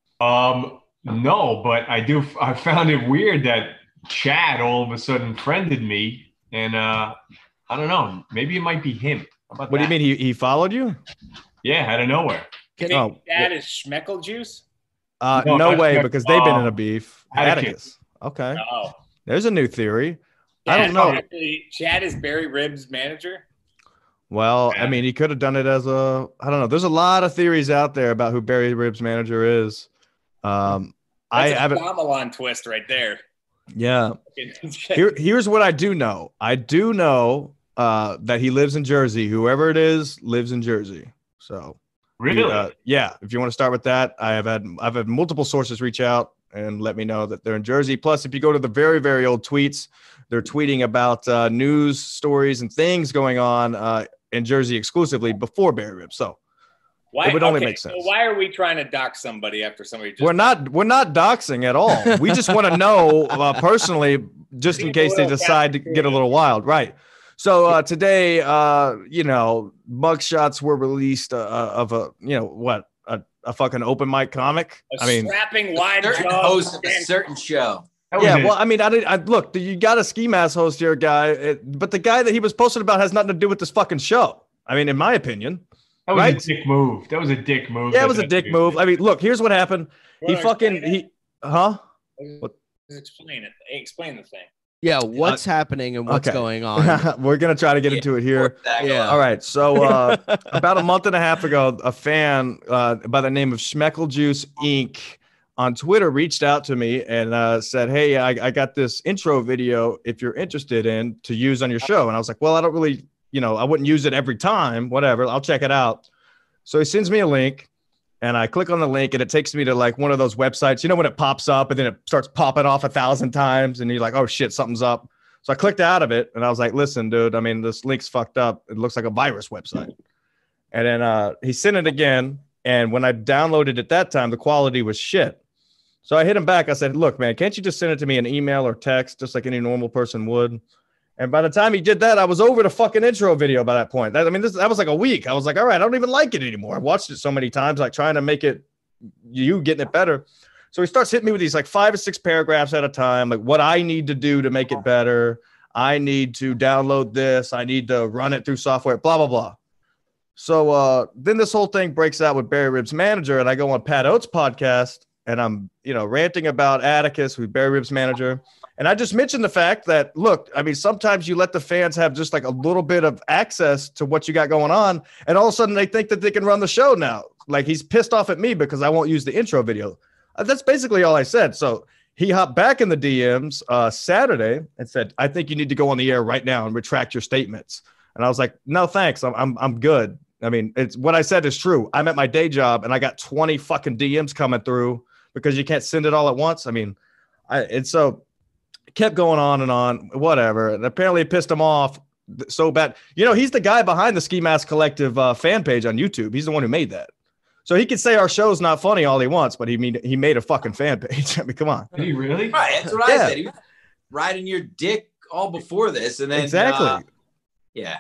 No, but I found it weird that Chad all of a sudden friended me, and I don't know. Maybe it might be him. What do you mean? He followed you? Yeah, out of nowhere. That is Schmeckle Juice? No way, because they've been in a beef. Atticus. Okay. Oh. There's a new theory. I don't know. Chad is Barry Ribs' manager? Well, I mean, he could have done it as I don't know. There's a lot of theories out there about who Barry Ribs' manager is. That's a Gamelan twist right there. Yeah. Here's what I do know. I do know that he lives in Jersey. Whoever it is lives in Jersey. So really, yeah. If you want to start with that, I've had multiple sources reach out and let me know that they're in Jersey. Plus, if you go to the very, very old tweets, they're tweeting about news stories and things going on in Jersey exclusively before Barry Ribs. So it would only make sense. So why are we trying to dox somebody after somebody just... We're not doxing at all. We just want to know personally, just in case they decide to get a little wild. Right. So today, mugshots were released of a fucking open mic comic. Strapping wide host of a certain show. Yeah, well, I mean, I look, you got a ski mask host here, guy, but the guy that he was posted about has nothing to do with this fucking show. I mean, in my opinion. That was a dick move. Yeah, it was a dick move. I mean, look, here's what happened. Explain it. Explain the thing. Yeah, what's happening and what's going on? We're going to try to get into it here. Yeah. All right. So about a month and a half ago, a fan by the name of Schmeckle Juice Inc. on Twitter reached out to me and said, hey, I got this intro video if you're interested in to use on your show. And I was like, well, I don't really, I wouldn't use it every time, whatever. I'll check it out. So he sends me a link. And I click on the link and it takes me to like one of those websites, when it pops up and then it starts popping off 1,000 times and you're like, oh shit, something's up. So I clicked out of it and I was like, listen, dude, I mean, this link's fucked up. It looks like a virus website. And then he sent it again. And when I downloaded it that time, the quality was shit. So I hit him back. I said, look, man, can't you just send it to me in email or text, just like any normal person would? And by the time he did that, I was over the fucking intro video by that point. That was like a week. I was like, all right, I don't even like it anymore. I watched it so many times, like trying to make it getting it better. So he starts hitting me with these like 5 or 6 paragraphs at a time, like what I need to do to make it better. I need to download this. I need to run it through software, blah, blah, blah. So then this whole thing breaks out with Barry Ribs' manager, and I go on Pat Oates' podcast, and I'm, ranting about Atticus with Barry Ribs' manager. And I just mentioned the fact that, look, I mean, sometimes you let the fans have just like a little bit of access to what you got going on. And all of a sudden they think that they can run the show now. Like he's pissed off at me because I won't use the intro video. That's basically all I said. So he hopped back in the DMs Saturday and said, I think you need to go on the air right now and retract your statements. And I was like, no, thanks. I'm good. I mean, it's what I said is true. I'm at my day job and I got 20 fucking DMs coming through because you can't send it all at once. I mean, kept going on and on, whatever. And apparently it pissed him off so bad. He's the guy behind the Ski Mask Collective fan page on YouTube. He's the one who made that. So he could say our show's not funny all he wants, but he made a fucking fan page. I mean, come on. Did he really? Right. That's what I said. He was riding your dick all before this. And then exactly. Yeah.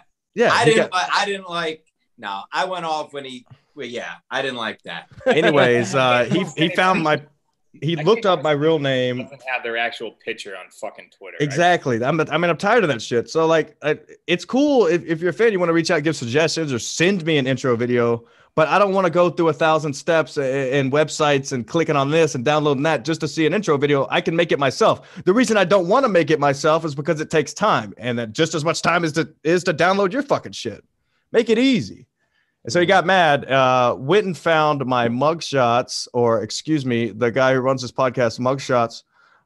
I went off when I didn't like that. Anyways, he found he looked up my real name. Doesn't have their actual picture on fucking Twitter. Exactly. Right? I'm tired of that shit. So like, it's cool if you're a fan, you want to reach out, give suggestions, or send me an intro video. But I don't want to go through 1,000 steps and websites and clicking on this and downloading that just to see an intro video. I can make it myself. The reason I don't want to make it myself is because it takes time, and that just as much time is to download your fucking shit. Make it easy. And so he got mad. Witten found my mugshots, or excuse me, the guy who runs this podcast, Mugshots,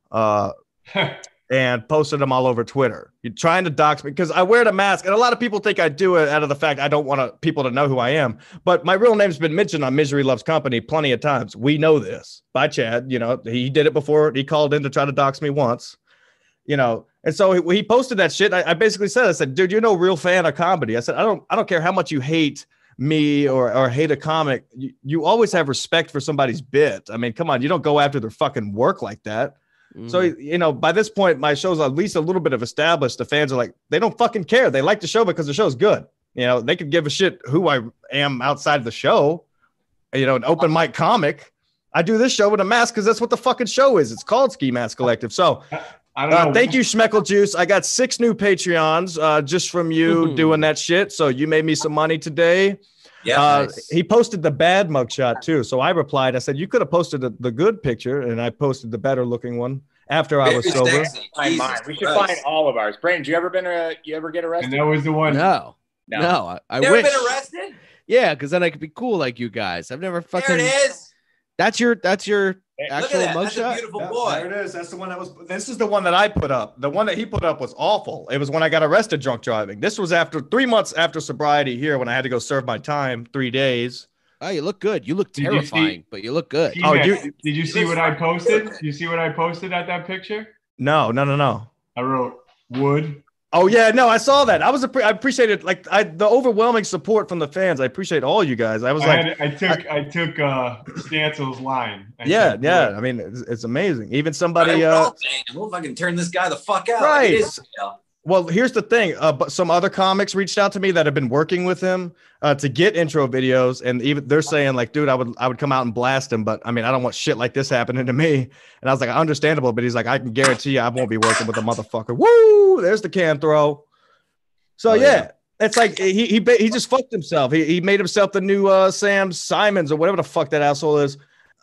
and posted them all over Twitter. You're trying to dox me because I wear the mask, and a lot of people think I do it out of the fact I don't want people to know who I am. But my real name's been mentioned on Misery Loves Company plenty of times. We know this by Chad. You know, he did it before. He called in to try to dox me once. You know, and so he posted that shit. I basically said, dude, you're no real fan of comedy. I said, I don't care how much you hate me or hate a comic. You always have respect for somebody's bit. I mean, come on, you don't go after their fucking work like that. So, you know, by this point, my show's at least a little bit of established. The fans are like, they don't fucking care. They like the show because the show's good. You know, they could give a shit who I am outside of the show. You know, an open mic comic. I do this show with a mask because that's what the fucking show is. It's called Ski Mask Collective. So I don't know. Thank you, Schmeckle Juice. I got 6 new Patreons just from you doing that shit. So you made me some money today. Yeah, nice. He posted the bad mugshot too. So I replied, I said, you could have posted the good picture, and I posted the better looking one after I was sober. We should find all of ours. Brandon, you ever get arrested? And that was the one. No. I never wish. Been arrested? Yeah, because then I could be cool like you guys. I've never fucking. There it is. That's your actual mugshot. That's a beautiful boy. There it is. That's the one that was. This is the one that I put up. The one that he put up was awful. It was when I got arrested drunk driving. This was after 3 months after sobriety here when I had to go serve my time 3 days. Oh, you look good. You look terrifying, but you look good. Did you see what I posted? Did you see what I posted at that picture? No. I wrote wood. Oh yeah, no, I saw that. I appreciated the overwhelming support from the fans. I appreciate all you guys. I took Stansel's line. Yeah. I mean, it's amazing. Even somebody. We'll fucking turn this guy the fuck out. Right. Well, here's the thing. But some other comics reached out to me that have been working with him to get intro videos, and even they're saying like, dude, I would come out and blast him, but I mean, I don't want shit like this happening to me. And I was like, understandable, but he's like, I can guarantee you, I won't be working with a motherfucker. Woo! There's the can throw. So yeah, it's like he just fucked himself. He made himself the new Sam Simons or whatever the fuck that asshole is.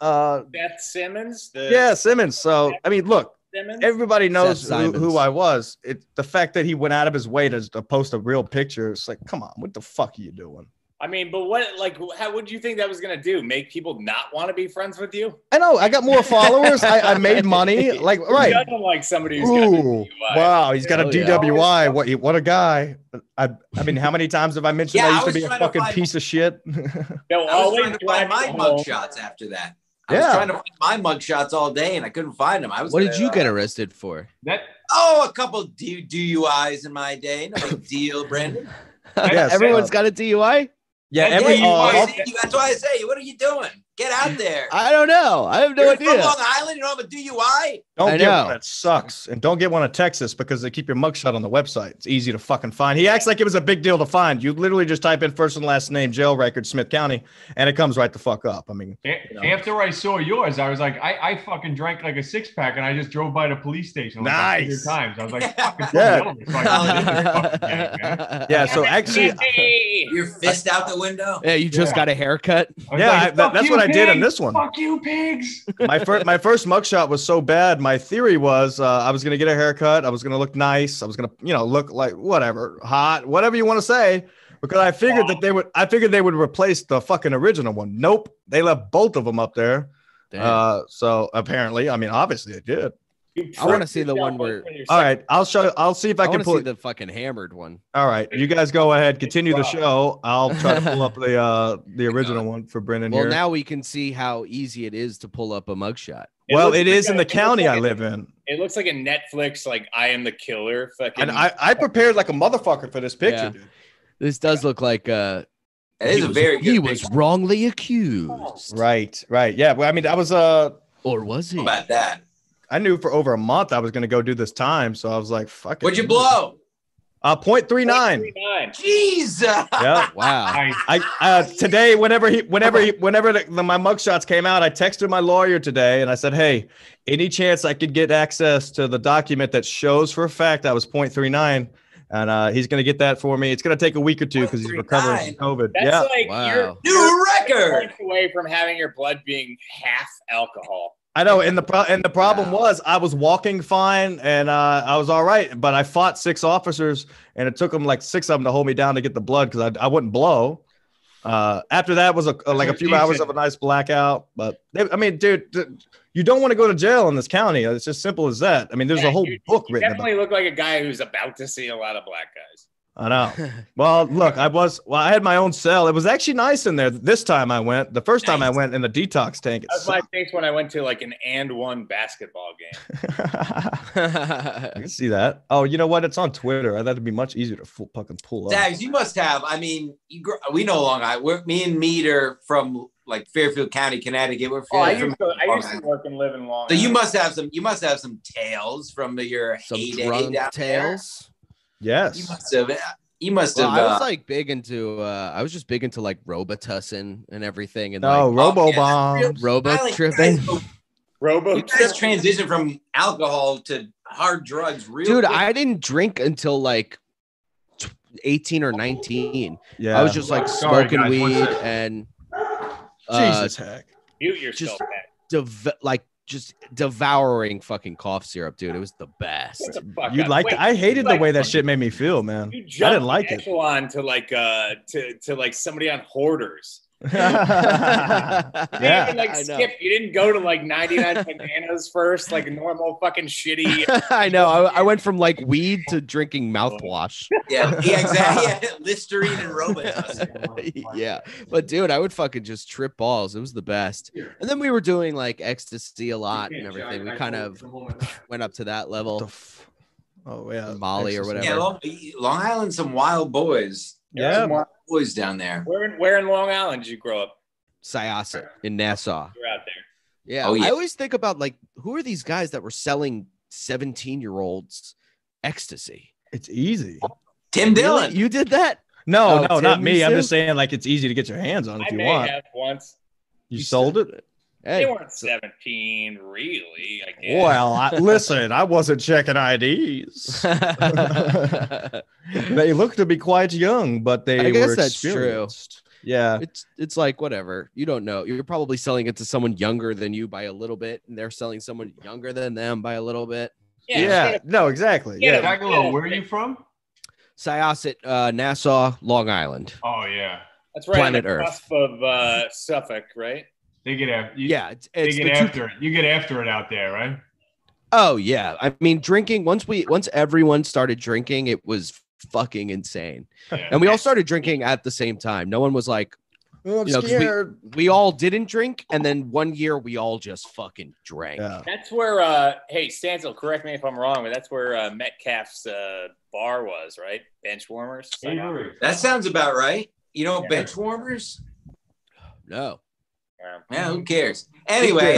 Beth Simmons. Simmons. So I mean, look. Everybody knows who I was. The fact that he went out of his way to post a real picture. It's like, come on, what the fuck are you doing? I mean, but how would you think that was going to do? Make people not want to be friends with you? I know. I got more followers. I made money. Like, right. He doesn't like somebody who's got a DWI. Wow, he's got a DWI. What a guy. I mean, how many times have I mentioned I used to be a fucking piece of shit? I was trying to find my mugshots after that. I was trying to find my mugshots all day and I couldn't find them. What did you get arrested for? A couple DUIs in my day. No big deal, Brandon. Everyone's got a DUI? Yeah, that's why I say, what are you doing? Get out there. I don't know. I have no idea. From Long Island, you don't have a DUI? Don't get one. That sucks. And don't get one in Texas because they keep your mugshot on the website. It's easy to fucking find. He acts like it was a big deal to find. You literally just type in first and last name, jail record, Smith County, and it comes right the fuck up. I mean, after I saw yours, I was like, I fucking drank like a 6-pack and I just drove by the police station like 100 times. I was like, fucking yeah. So actually, your fist out the window. Yeah, you just got a haircut. Yeah, that's what I did in this one. Fuck you, pigs. My first mugshot was so bad. My theory was I was gonna get a haircut. I was gonna look nice. I was gonna look like whatever, hot, whatever you want to say. Because I figured they would replace the fucking original one. Nope, they left both of them up there. So apparently, I mean, obviously they did. I want to see the one where. All right, I'll show. I'll see if I can pull the fucking hammered one. All right, you guys go ahead, continue the show. I'll try to pull up the original one for Brendan. Well, now we can see how easy it is to pull up a mugshot. Well, it is in the county I live in. It looks like a Netflix, like I Am the Killer. Fucking. And I prepared like a motherfucker for this picture, dude. This does look like it is a very good he was wrongly accused. Right. Yeah. Well, I mean, that was or was he? How about that? I knew for over a month I was going to go do this time, so I was like, "Fuck it." What'd you blow? 0.39. Jesus. Yeah. Wow. I today, whenever my mugshots came out, I texted my lawyer today and I said, "Hey, any chance I could get access to the document that shows for a fact I was 0.39?" And he's going to get that for me. It's going to take a week or two because he's recovering from COVID. That's like your new record. Away from having your blood being half alcohol. I know, and the problem was I was walking fine and I was all right, but I fought 6 officers and it took them like 6 of them to hold me down to get the blood because I wouldn't blow. After that was like a few hours of a nice blackout. But I mean, dude, you don't want to go to jail in this county. It's just simple as that. I mean, there's a whole book written. You definitely look like a guy who's about to see a lot of black guys. I know. Well, look, I had my own cell. It was actually nice in there. This time I went. The first time I went in the detox tank. That was my face when I went to like an &1 basketball game. I can see that. Oh, you know what? It's on Twitter. That'd be much easier to fucking pull up. Dags, you must have. I mean, we know Long Island. Me and Mead are from like Fairfield County, Connecticut. I used to work and live in Long Island. So you must have some tales from your heyday down tales. There. Yes. You must have. I was like big into. I was just big into like Robitussin and everything. And Robo-Bomb, Robo-Tripping. You guys transition from alcohol to hard drugs, dude. I didn't drink until like 18 or 19. Yeah, I was just like smoking weed and. Jesus heck! Mute yourself. Just devouring fucking cough syrup, dude. It was the best. I hated the way that shit made me feel, man. I didn't like it. On to like to like somebody on Hoarders. Yeah, even like skip. You didn't go to like 99 bananas first, like a normal fucking shitty. I know. I went from like weed to drinking mouthwash. Yeah, exactly. Yeah, Listerine and Robitussin. Yeah, but dude, I would fucking just trip balls. It was the best. And then we were doing like ecstasy a lot and everything. We kind of went up to that level. Oh yeah, Molly or whatever. Yeah, Long Island, some wild boys. Yeah, wild boys down there. Where in Long Island did you grow up? Syosset in Nassau. You're out there. Yeah. I always think about like, who are these guys that were selling 17-year-olds ecstasy? It's easy. Tim Dillon. You did that? No, not me. I'm just saying like it's easy to get your hands on if you want. I have once. You sold it? Hey. They weren't 17, really. I guess. Well, listen, I wasn't checking IDs. They look to be quite young, but they were experienced. True. Yeah, it's like whatever. You don't know. You're probably selling it to someone younger than you by a little bit, and they're selling someone younger than them by a little bit. Yeah. No, exactly. Yeah. Where are you from? Syosset, Nassau, Long Island. Oh yeah, that's right. Planet on the cusp of Suffolk, right? They get after you. Yeah, they get after it. You get after it out there, right? Oh yeah. I mean, drinking once everyone started drinking, it was fucking insane. Yeah. And we all started drinking at the same time. No one was like, I'm scared. We all didn't drink, and then one year we all just fucking drank. Yeah. That's where hey Stancil, correct me if I'm wrong, but that's where Metcalf's bar was, right? Benchwarmers. That sounds about right. You know, Benchwarmers? No. Yeah, who cares? Anyway,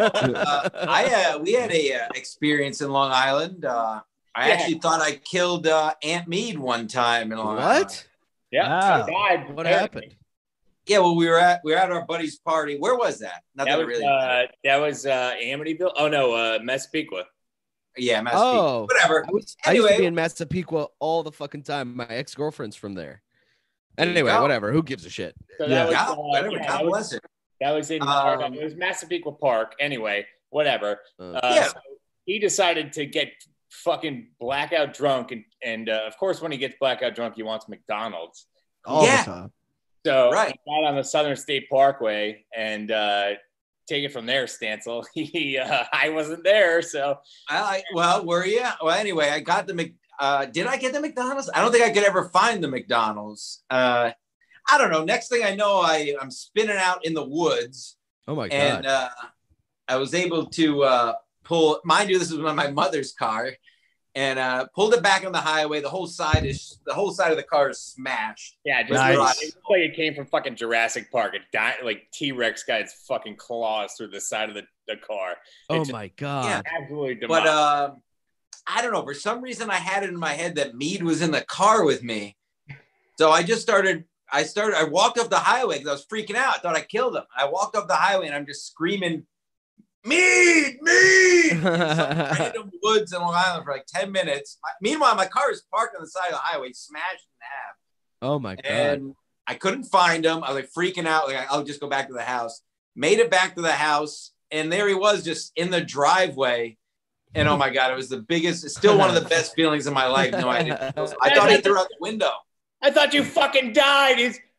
we had a experience in Long Island. I actually thought I killed Aunt Mead one time in Long Island. What? Yeah. What happened? Yeah, well, we were at our buddy's party. Where was that? That was Amityville. Oh no, Massapequa. Yeah, Massapequa. Oh, whatever. I used to be in Massapequa all the fucking time. My ex-girlfriend's from there. Anyway, whatever. Who gives a shit? So God bless her. That was in it was Massapequa Park. Anyway, whatever. So he decided to get fucking blackout drunk, and of course, when he gets blackout drunk, he wants McDonald's. All the time. So he got on the Southern State Parkway and take it from there, Stancil. I wasn't there, so. Were you? Well, anyway, I got the did I get the McDonald's? I don't think I could ever find the McDonald's. I don't know. Next thing I know, I'm spinning out in the woods. Oh my God. And I was able to pull, mind you, this was my mother's car, and pulled it back on the highway. The whole side of the car is smashed. Yeah, it looks like it came from fucking Jurassic Park. It died, like T-Rex got its fucking claws through the side of the car. Oh my God. Yeah, absolutely demolished. But I don't know. For some reason, I had it in my head that Mead was in the car with me. So I just started. I walked up the highway because I was freaking out. I thought I killed him. I walked up the highway and I'm just screaming, Mead! In some random woods in Long Island for like 10 minutes. Meanwhile, my car is parked on the side of the highway, smashed in half. Oh my God. And I couldn't find him. I was like freaking out. Like, I'll just go back to the house. Made it back to the house. And there he was just in the driveway. And oh my God, it was the biggest, still one of the best feelings of my life. No, I thought he threw out the window. I thought you fucking died.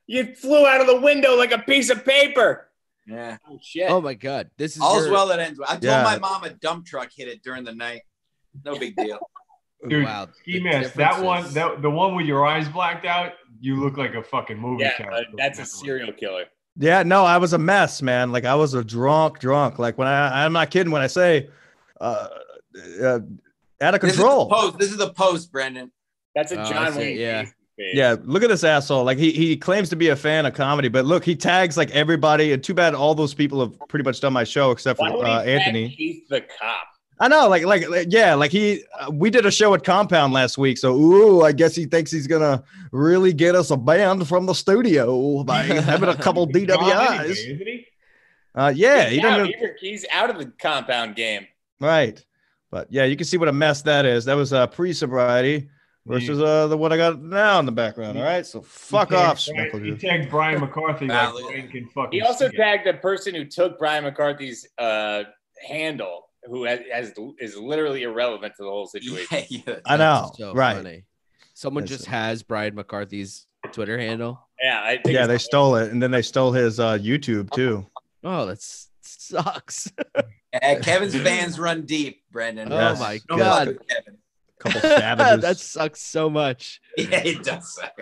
You flew out of the window like a piece of paper. Yeah. Oh shit. Oh my God. This is all's well that ends well. I told my mom a dump truck hit it during the night. No big deal. Dude, wow. Ski Mask, the one with your eyes blacked out, you look like a fucking movie character. That's a serial killer. Yeah, no, I was a mess, man. Like I was a drunk. Like when I'm not kidding when I say out of control. This is the post, Brendan. That's a John Wayne. Yeah. Yeah, look at this asshole. Like he claims to be a fan of comedy, but look, he tags like everybody. And too bad all those people have pretty much done my show except for Anthony. He's the cop. I know, like we did a show at Compound last week, so I guess he thinks he's gonna really get us a band from the studio by having a couple DWIs. Yeah, he's out of the Compound game. Right, but yeah, you can see what a mess that is. That was pre-sobriety. Versus the what I got now in the background. All right, so fuck off. He tagged Brian McCarthy. He also tagged the person who took Brian McCarthy's handle, who is literally irrelevant to the whole situation. Yeah. I know, so right? Funny. Someone just has Brian McCarthy's Twitter handle. Yeah, they stole it, and then they stole his YouTube too. Oh, that sucks. Kevin's fans run deep, Brendan. Oh my God, Kevin. Couple savages. That sucks so much. Yeah, it does suck.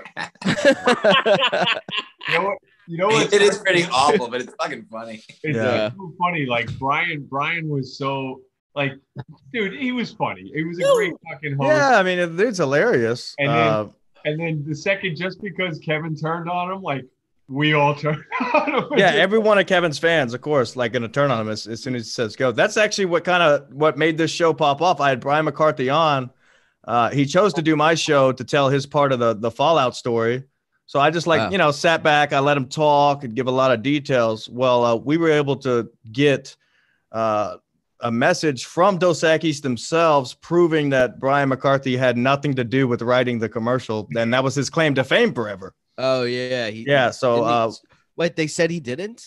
You know what? It is pretty awful, but it's fucking funny. It's so funny. Like Brian was so like, dude, he was funny. He was a great fucking host. Yeah, I mean, the dude's hilarious. And then the second, just because Kevin turned on him, like we all turned on him. Yeah, every one of Kevin's fans, of course, like going to turn on him as soon as he says go. That's actually what made this show pop off. I had Brian McCarthy on. He chose to do my show to tell his part of the Fallout story. So I just sat back. I let him talk and give a lot of details. Well, we were able to get a message from Dos Equis themselves proving that Brian McCarthy had nothing to do with writing the commercial. And that was his claim to fame forever. Oh, yeah. Wait, they said he didn't?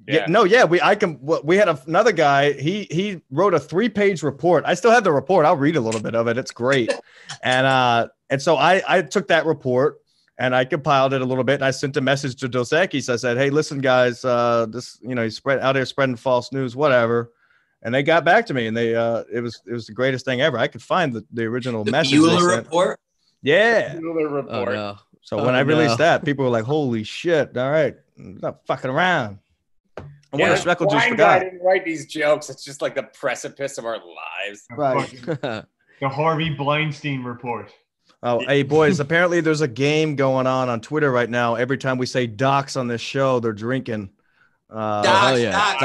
We had another guy. He wrote a 3-page report. I still have the report. I'll read a little bit of it. It's great. And so I took that report and I compiled it a little bit. And I sent a message to Dos Equis. I said, "Hey, listen, guys, he's out there spreading false news, whatever." And they got back to me, and it was the greatest thing ever. I could find the original message. Bueller report. Yeah. Bueller report. Oh, no. So when I released that, people were like, "Holy shit! All right, I'm not fucking around." I wonder if Schmeckel just forgot. I didn't write these jokes. It's just like the precipice of our lives. Right. The Harvey Blindstein report. Oh, hey, boys, apparently there's a game going on Twitter right now. Every time we say docs on this show, they're drinking. Docs,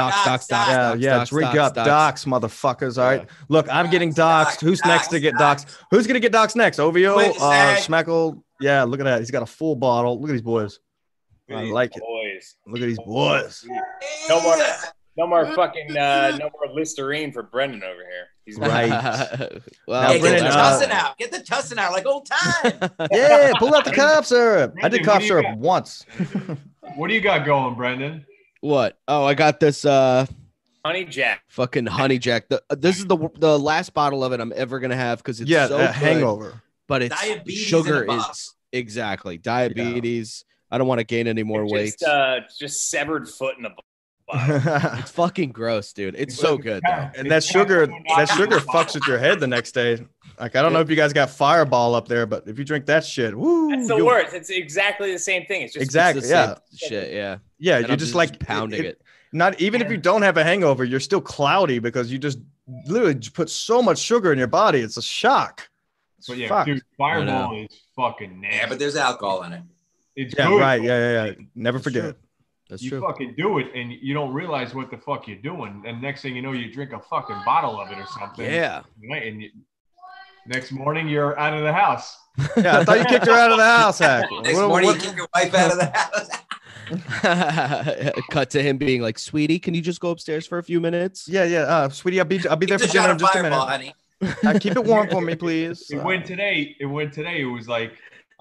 drink up, docs, motherfuckers. All right. Look, I'm getting doxed. Who's next to get doxed? Who's going to get doxed next? OVO, Schmeckel. Yeah, look at that. He's got a full bottle. Look at these boys. I like it. Look at these boys. No more Listerine for Brendan over here. He's right. Well, hey, get the tussin out. Get the tussin out like old time. Yeah, pull out the cough syrup. Brendan, I did cough syrup once. What do you got going, Brendan? What? Oh, I got this Honey Jack. Fucking Honey Jack. This is the last bottle of it I'm ever gonna have because it's so good, hangover. But it's diabetes sugar is exactly diabetes. Yeah. I don't want to gain any more weight. Just severed foot in the bottle. It's fucking gross, dude. It's so good though. And that sugar fucks with your head the next day. Like, I don't know if you guys got Fireball up there, but if you drink that shit, woo. That's the worst. It's exactly the same thing. It's just exactly, yeah. Shit, yeah. Yeah, you're just like pounding it. Not even if you don't have a hangover, you're still cloudy because you just literally put so much sugar in your body. It's a shock. But yeah, dude, Fireball is fucking nasty. Yeah, but there's alcohol in it. It's good. Right. Yeah. Never forget. That's you true. Fucking do it and you don't realize what the fuck you're doing. And next thing you know, you drink a fucking bottle of it or something. Yeah. Right. And next morning, you're out of the house. Yeah, I thought you kicked her out of the house, Hack. Next morning, you kick your wife out of the house. Cut to him being like, "Sweetie, can you just go upstairs for a few minutes?" Yeah. Sweetie, I'll be there for dinner in just a minute. Honey. Keep it warm for me, please. It went today. It was like,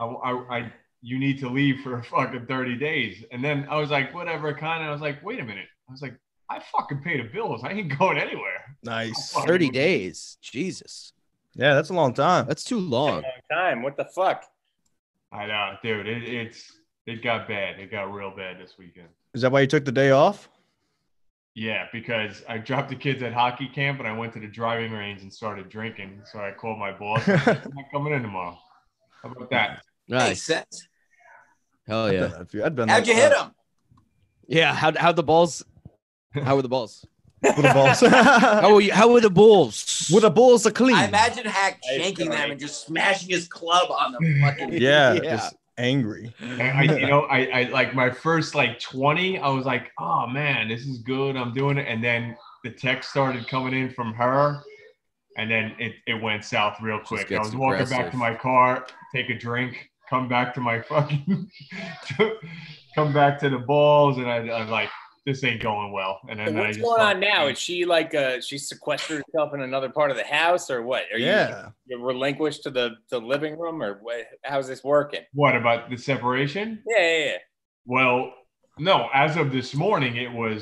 you need to leave for fucking 30 days. And then I was like, whatever, kind of. I was like, wait a minute. I was like, I fucking pay the bills. I ain't going anywhere. Nice. 30 days. Jesus. Yeah, that's a long time. That's too long. What the fuck? I know, dude. It got bad. It got real bad this weekend. Is that why you took the day off? Yeah, because I dropped the kids at hockey camp and I went to the driving range and started drinking. So I called my boss. I'm not coming in tomorrow. How about that? Nice. Makes sense. Hell yeah. How'd you hit him? Yeah. How the balls? How were the balls? With the balls. How were the balls? With the balls are clean. I imagine Hack shanking them and just smashing his club on the fucking. Yeah. Just angry. I like my first like 20. I was like, oh man, this is good. I'm doing it. And then the text started coming in from her. And then it went south real quick. I was walking back to my car, take a drink, come back to my fucking, come back to the balls. And I'm like, this ain't going well. And then what's going on now? Is she like she sequestered herself in another part of the house, or what? Are you relinquished to the living room, or what? How's this working? What about the separation? Yeah. Well, no. As of this morning,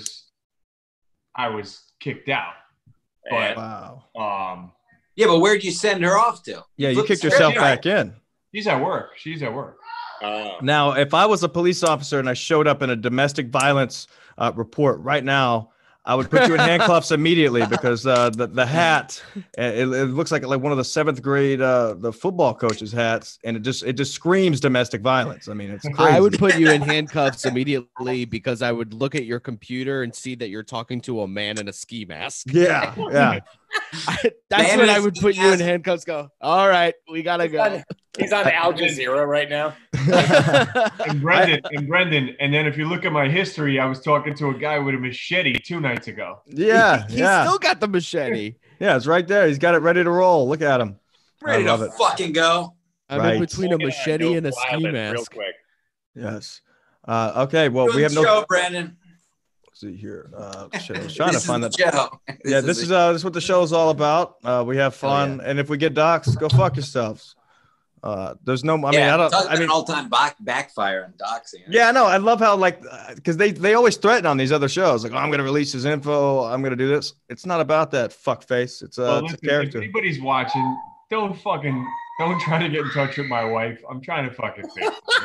I was kicked out. But, wow. Yeah, but where'd you send her off to? Yeah, you kicked yourself back in. She's at work. Now, if I was a police officer and I showed up in a domestic violence report right now, I would put you in handcuffs immediately because the hat, it looks like one of the 7th grade the football coach's hats, and it just screams domestic violence. I mean, it's crazy. I would put you in handcuffs immediately because I would look at your computer and see that you're talking to a man in a ski mask. Yeah. That's when I would put you in handcuffs. Go. All right, we gotta go. He's on Al Jazeera right now. and Brendan, and then if you look at my history, I was talking to a guy with a machete 2 nights ago. Yeah, he still got the machete. Yeah, it's right there. He's got it ready to roll. Look at him. Ready to fucking go. I'm in between a machete and a ski mask. Real quick. Yes. Okay. Well, Good we have no show, Brandon. Let's see here. Shit, I was trying to find that. Show. This is what the show is all about. We have fun, and if we get doxxed, go fuck yourselves. There's no. I mean, all-time backfire on doxing. Yeah, no, I love how because they always threaten on these other shows, like, oh, I'm gonna release his info, I'm gonna do this. It's not about that fuck face. It's a character. If anybody's watching, don't try to get in touch with my wife. I'm trying to fucking fix it.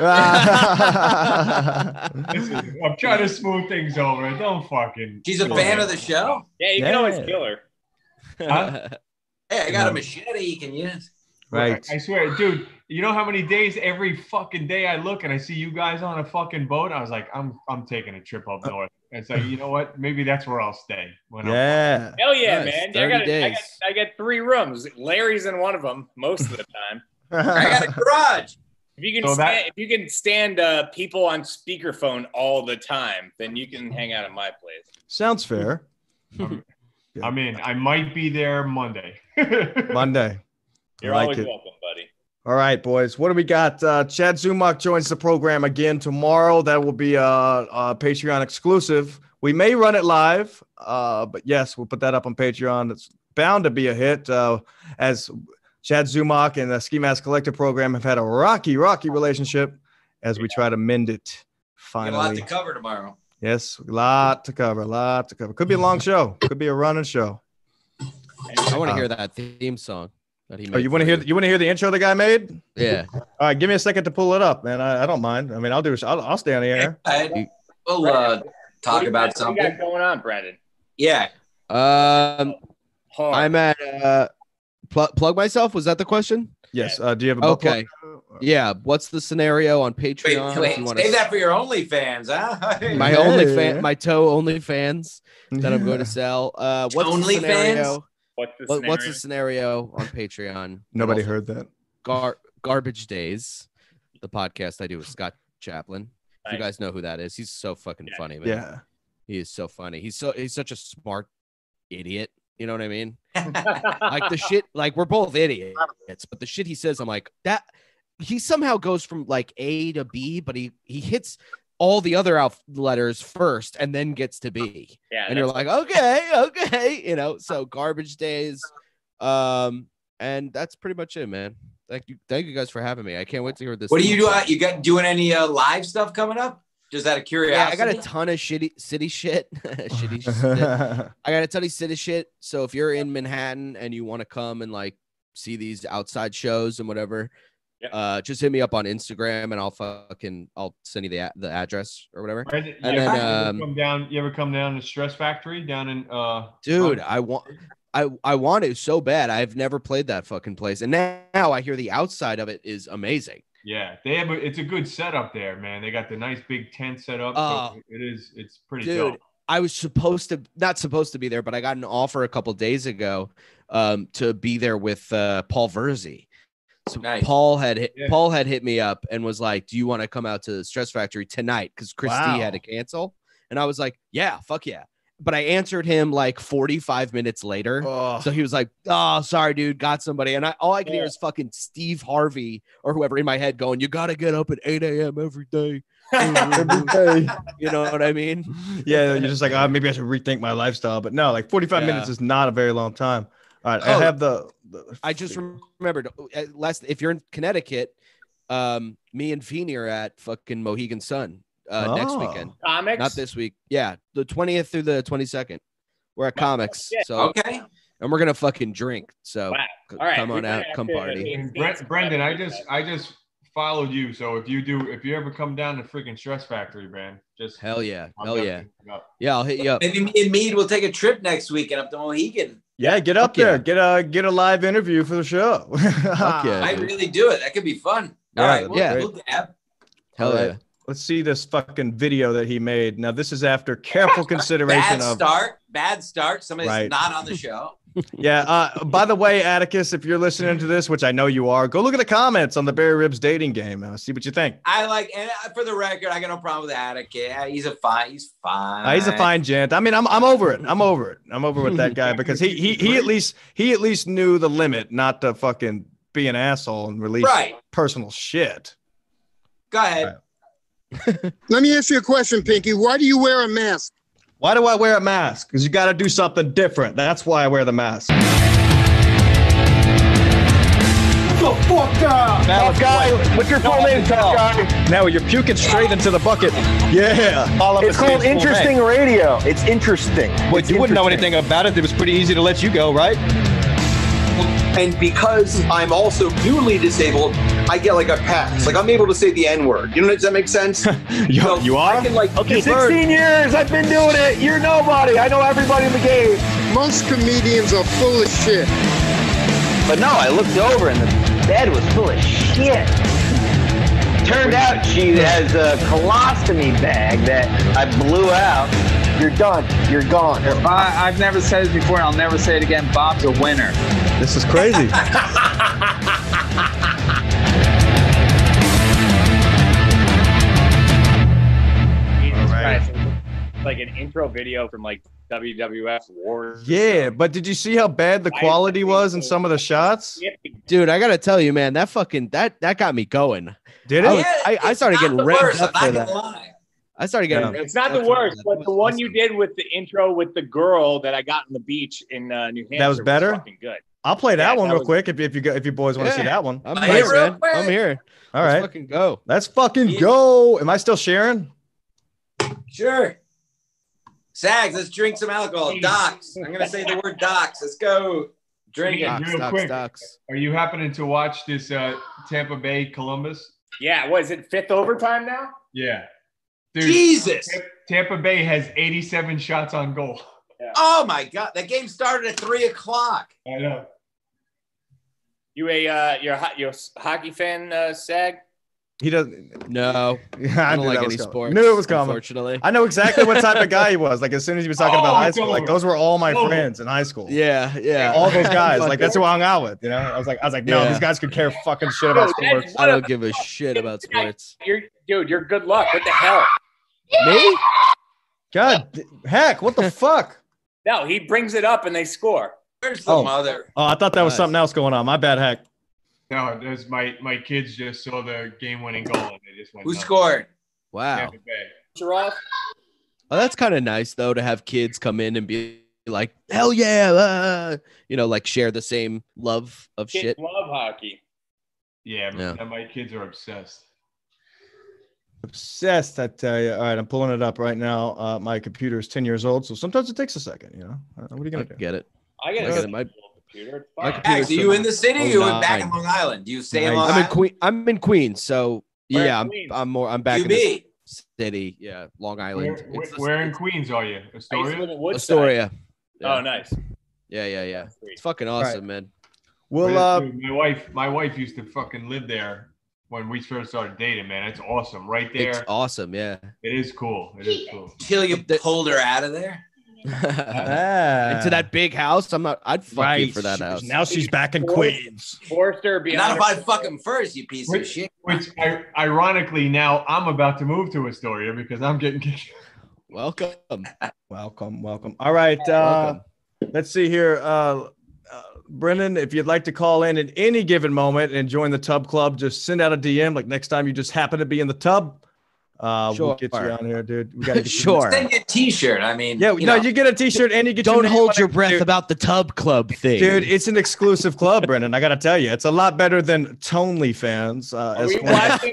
Listen, I'm trying to smooth things over. Don't fucking. She's a fan of the show. Yeah, you can always kill her. Huh? Hey, I got a machete you can use. Right. I swear, dude. You know how many days every fucking day I look and I see you guys on a fucking boat? I was like, I'm taking a trip up north. It's like, you know what? Maybe that's where I'll stay. Hell yeah, man! 30 I got 3 rooms. Larry's in one of them most of the time. I got a garage. If you can stand people on speakerphone all the time, then you can hang out at my place. Sounds fair. I mean, I might be there Monday. Monday. You're always welcome, buddy. All right, boys. What do we got? Chad Zumock joins the program again tomorrow. That will be a Patreon exclusive. We may run it live, but yes, we'll put that up on Patreon. It's bound to be a hit, as Chad Zumock and the Ski Mask Collective program have had a rocky relationship as we try to mend it. Finally, a lot to cover tomorrow. Yes, a lot to cover. Could be a long show. Could be a running show. I want to hear that theme song that he made. Oh, you want to hear the intro the guy made? Yeah. All right, give me a second to pull it up, man. I don't mind. I mean, I'll stay on the air. We'll talk about something. What you got going on, Brandon? Yeah. I'm at plug myself. Was that the question? Yes. Do you have a book? Okay. Yeah. What's the scenario on Patreon? Wait, save that for your OnlyFans, huh? My OnlyFans, my toe OnlyFans that I'm going to sell. What's the scenario? What's the scenario on Patreon? Nobody heard that. Garbage Days, the podcast I do with Scott Chaplin. If you guys know who that is, he's so fucking funny, man. Yeah. He is so funny. He's such a smart idiot. You know what I mean? Like the shit, like we're both idiots, but the shit he says, I'm like, that he somehow goes from like A to B, but he hits all the other letters first and then gets to B. Yeah. And you're like, okay. You know, so Garbage Days. And that's pretty much it, man. Thank you guys for having me. I can't wait to hear this. What do you do? You got doing any live stuff coming up? Just out of curiosity. Yeah, I got a ton of city shit. Shitty shit. I got a ton of city shit. So if you're in Manhattan and you want to come and like see these outside shows and whatever, just hit me up on Instagram and I'll send you the address or whatever. Right. And then you ever come down to Stress Factory down in dude, I want it so bad. I've never played that fucking place, and now I hear the outside of it is amazing. Yeah, it's a good setup there, man. They got the nice big tent set up. So it's pretty dope. I was not supposed to be there, but I got an offer a couple days ago to be there with Paul Verzi. So nice. Paul had hit me up and was like, "Do you want to come out to the Stress Factory tonight?" Because Christy had to cancel, and I was like, "Yeah, fuck yeah." But I answered him like 45 minutes later. So he was like, "Oh, sorry, dude, got somebody." And all I can hear is fucking Steve Harvey or whoever in my head going, "You got to get up at 8 a.m. every day." Every day. You know what I mean? Yeah, you're just like, maybe I should rethink my lifestyle. But no, like 45 minutes is not a very long time. All right, I have I just remembered, if you're in Connecticut, me and Feeney are at fucking Mohegan Sun next weekend. Comics? Not this week. Yeah, the 20th through the 22nd. We're at Comics. So okay. And we're gonna fucking drink. So all right, come on out, come party. Brendan, I just followed you. So if you ever come down to freaking Stress Factory, man, just hell yeah. Yeah, I'll hit you up. Maybe me and Mead will take a trip next weekend up to Mohegan. Yeah, get up there. Get a live interview for the show. I really do it. That could be fun. All right. We'll dab. Hell yeah. Let's see this fucking video that he made. Now, this is after careful consideration Bad start. Somebody's not on the show. Yeah. By the way, Atticus, if you're listening to this, which I know you are, go look at the comments on the Barry Ribs dating game. See what you think. And for the record, I got no problem with Atticus. He's fine. He's a fine gent. I mean, I'm over it. I'm over with that guy because he at least knew the limit, not to fucking be an asshole and release personal shit. Go ahead. Let me ask you a question, Pinky. Why do you wear a mask? Why do I wear a mask? Because you got to do something different. That's why I wear the mask. The fuck up! Tough guy. What's your full name, tough guy? Now you're puking straight into the bucket. Yeah. It's called interesting radio. It's interesting. Well, you wouldn't know anything about it. It was pretty easy to let you go, right? And because I'm also newly disabled, I get like a pass. Like I'm able to say the N-word. You know, does that make sense? You are? I can, like, okay, 16 years I've been doing it. You're nobody. I know everybody in the game. Most comedians are full of shit. But no, I looked over and the bed was full of shit. Turned out she has a colostomy bag that I blew out. You're done. You're gone. I've never said it before, and I'll never say it again. Bob's a winner. This is crazy. Like an intro video from like WWF Wars. Yeah, but did you see how bad the quality was in some of the shots? Dude, I gotta tell you, man, that got me going. Did it? I started getting revved up for that. I started getting. It's not the worst, but the one you did with the intro with the girl that I got on the beach in New Hampshire that was better. Was fucking good. I'll play that one real quick if you boys want to see that one. I'm here, man. I'm here. All right, let's fucking go. Let's fucking go. Am I still sharing? Sure. Sags, let's drink some alcohol. Docs. I'm gonna say the word docs. Let's go. Drink it. Real quick. Are you happening to watch this Tampa Bay Columbus? Yeah. What is it? 5th overtime now? Yeah. Dude, Jesus. Tampa Bay has 87 shots on goal. Yeah. Oh my God. That game started at 3:00. I know. You're a hockey fan, Sag? He doesn't. No, I don't like any sports. Knew it was coming. Unfortunately, I know exactly what type of guy he was. Like as soon as he was talking about high school, like those were all my friends in high school. Yeah. All those guys, like that's who I hung out with. You know, I was like, no, these guys could care fucking shit about sports. I don't give a shit about sports. You're good luck. What the hell? Me? God, heck, what the fuck? No, he brings it up and they score. Where's the mother? Oh, I thought that was something else going on. My bad, heck. No, there's my kids just saw the game-winning goal and they just went. Who scored? Wow. Oh, that's kind of nice though to have kids come in and be like, hell yeah, like share the same love of kids shit. Love hockey. Yeah, my kids are obsessed. Obsessed, I tell you. All right, I'm pulling it up right now. My computer is 10 years old, so sometimes it takes a second. You know, what are you gonna do? Get it? I get it. Max, are you in the city? Or you back in Long Island? Do you stay in Long Island? I'm in Queens, so yeah, I'm back in the city. Yeah, Long Island. Where in Queens are you? Astoria. Yeah. Oh, nice. Yeah. It's fucking awesome, man. Well, my wife used to fucking live there when we first started dating, man. It's awesome. Right there. It's awesome, yeah. It is cool. Till you pulled her out of there? Into that big house. I'd fuck you for that house. Now she's back in Queens. Forster, not if I fuck him first, you piece of shit. Which ironically, now I'm about to move to Astoria because I'm getting kicked. Welcome. All right. Let's see here. Brendan, if you'd like to call in at any given moment and join the Tub Club, just send out a DM. Like next time you just happen to be in the tub, we'll get you on here, dude. We got to send you a T-shirt. I mean, you get a T-shirt and you get. Don't hold your breath about the Tub Club thing, dude. It's an exclusive club, Brendan. I got to tell you, it's a lot better than Tonely fans. Are we watching?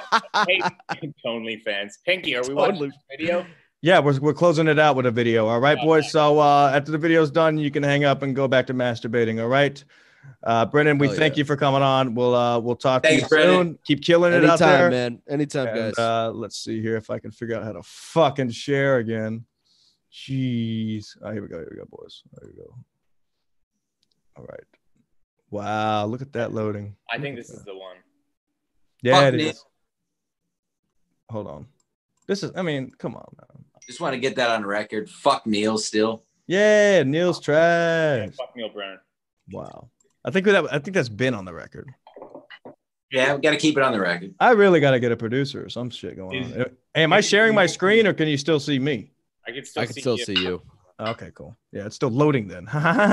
Tonely fans, Pinky. Are we watching this video? Yeah, we're closing it out with a video. All right, boys. So after the video's done, you can hang up and go back to masturbating. All right, Brendan, we thank you for coming on. We'll talk to you soon. Keep killing it out there, man. Anytime, guys. Let's see here if I can figure out how to fucking share again. Jeez. Here we go, boys. There we go. All right. Wow, look at that loading. I think this is the one. Yeah, it is. Hold on. Come on, man. Just want to get that on record. Fuck Neil still. Yeah, Neil's trash. Fuck Neil Brennan. Wow. I think that's been on the record. Yeah, we got to keep it on the record. I really got to get a producer or some shit going on. Hey, am I sharing my screen or can you still see me? I can still see you. Okay, cool. Yeah, it's still loading then.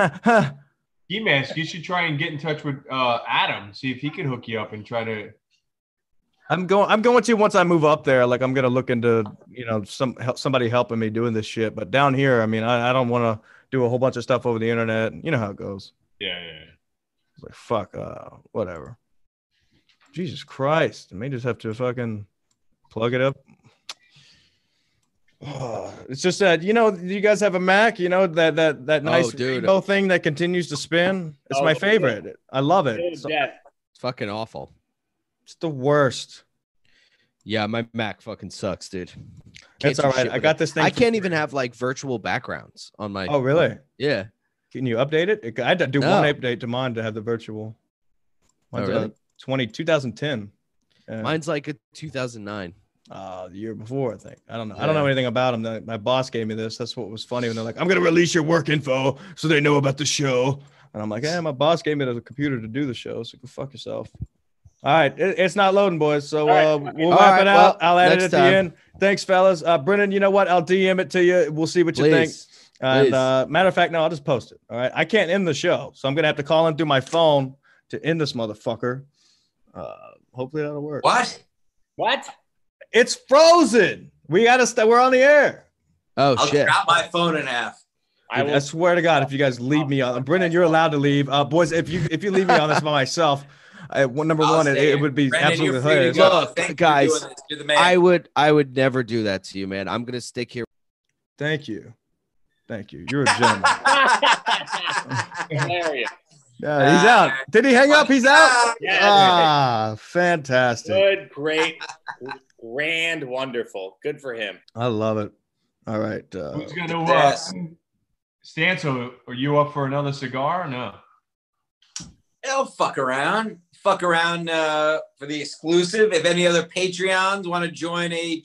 E-Mask, you should try and get in touch with Adam, see if he can hook you up and try to. I'm going to once I move up there. Like I'm gonna look into somebody helping me doing this shit. But down here, I don't want to do a whole bunch of stuff over the internet. You know how it goes. Yeah. It's like fuck, whatever. Jesus Christ, I may just have to fucking plug it up. It's just that you guys have a Mac. That nice rainbow thing that continues to spin. It's my favorite. I love it. It's fucking awful. It's the worst. Yeah, my Mac fucking sucks, dude. That's all right. I got this thing. I can't even have like virtual backgrounds on my. Oh, really? Yeah. Can you update it? I had to do one update to mine to have the virtual. Mine's 2010. Mine's like a 2009. The year before, I think. I don't know. Yeah. I don't know anything about them. My boss gave me this. That's what was funny when they're like, "I'm gonna release your work info so they know about the show." And I'm like, "Hey, my boss gave me the computer to do the show, so go fuck yourself." All right, it's not loading, boys. So we'll wrap it out. I'll add it at the end. Thanks, fellas. Brendan, you know what? I'll DM it to you. We'll see what you think. And matter of fact, no, I'll just post it. All right. I can't end the show, so I'm gonna have to call in through my phone to end this motherfucker. Hopefully that'll work. What? It's frozen. We gotta we're on the air. Oh I'll shit. drop my phone in half. I swear to God, if you guys leave me on, Brendan, you're allowed to leave. Boys, if you leave me on this by myself. Number one, it would be Brendan, absolutely hilarious. Look, guys, I would never do that to you, man. I'm gonna stick here. Thank you. You're a gentleman. Hilarious. Yeah, he's out. Did he hang up? He's out. Yeah, fantastic. Good, great, grand, wonderful. Good for him. I love it. All right. Who's gonna Stanso, are you up for another cigar or no? I'll fuck around for the exclusive. If any other Patreons want to join a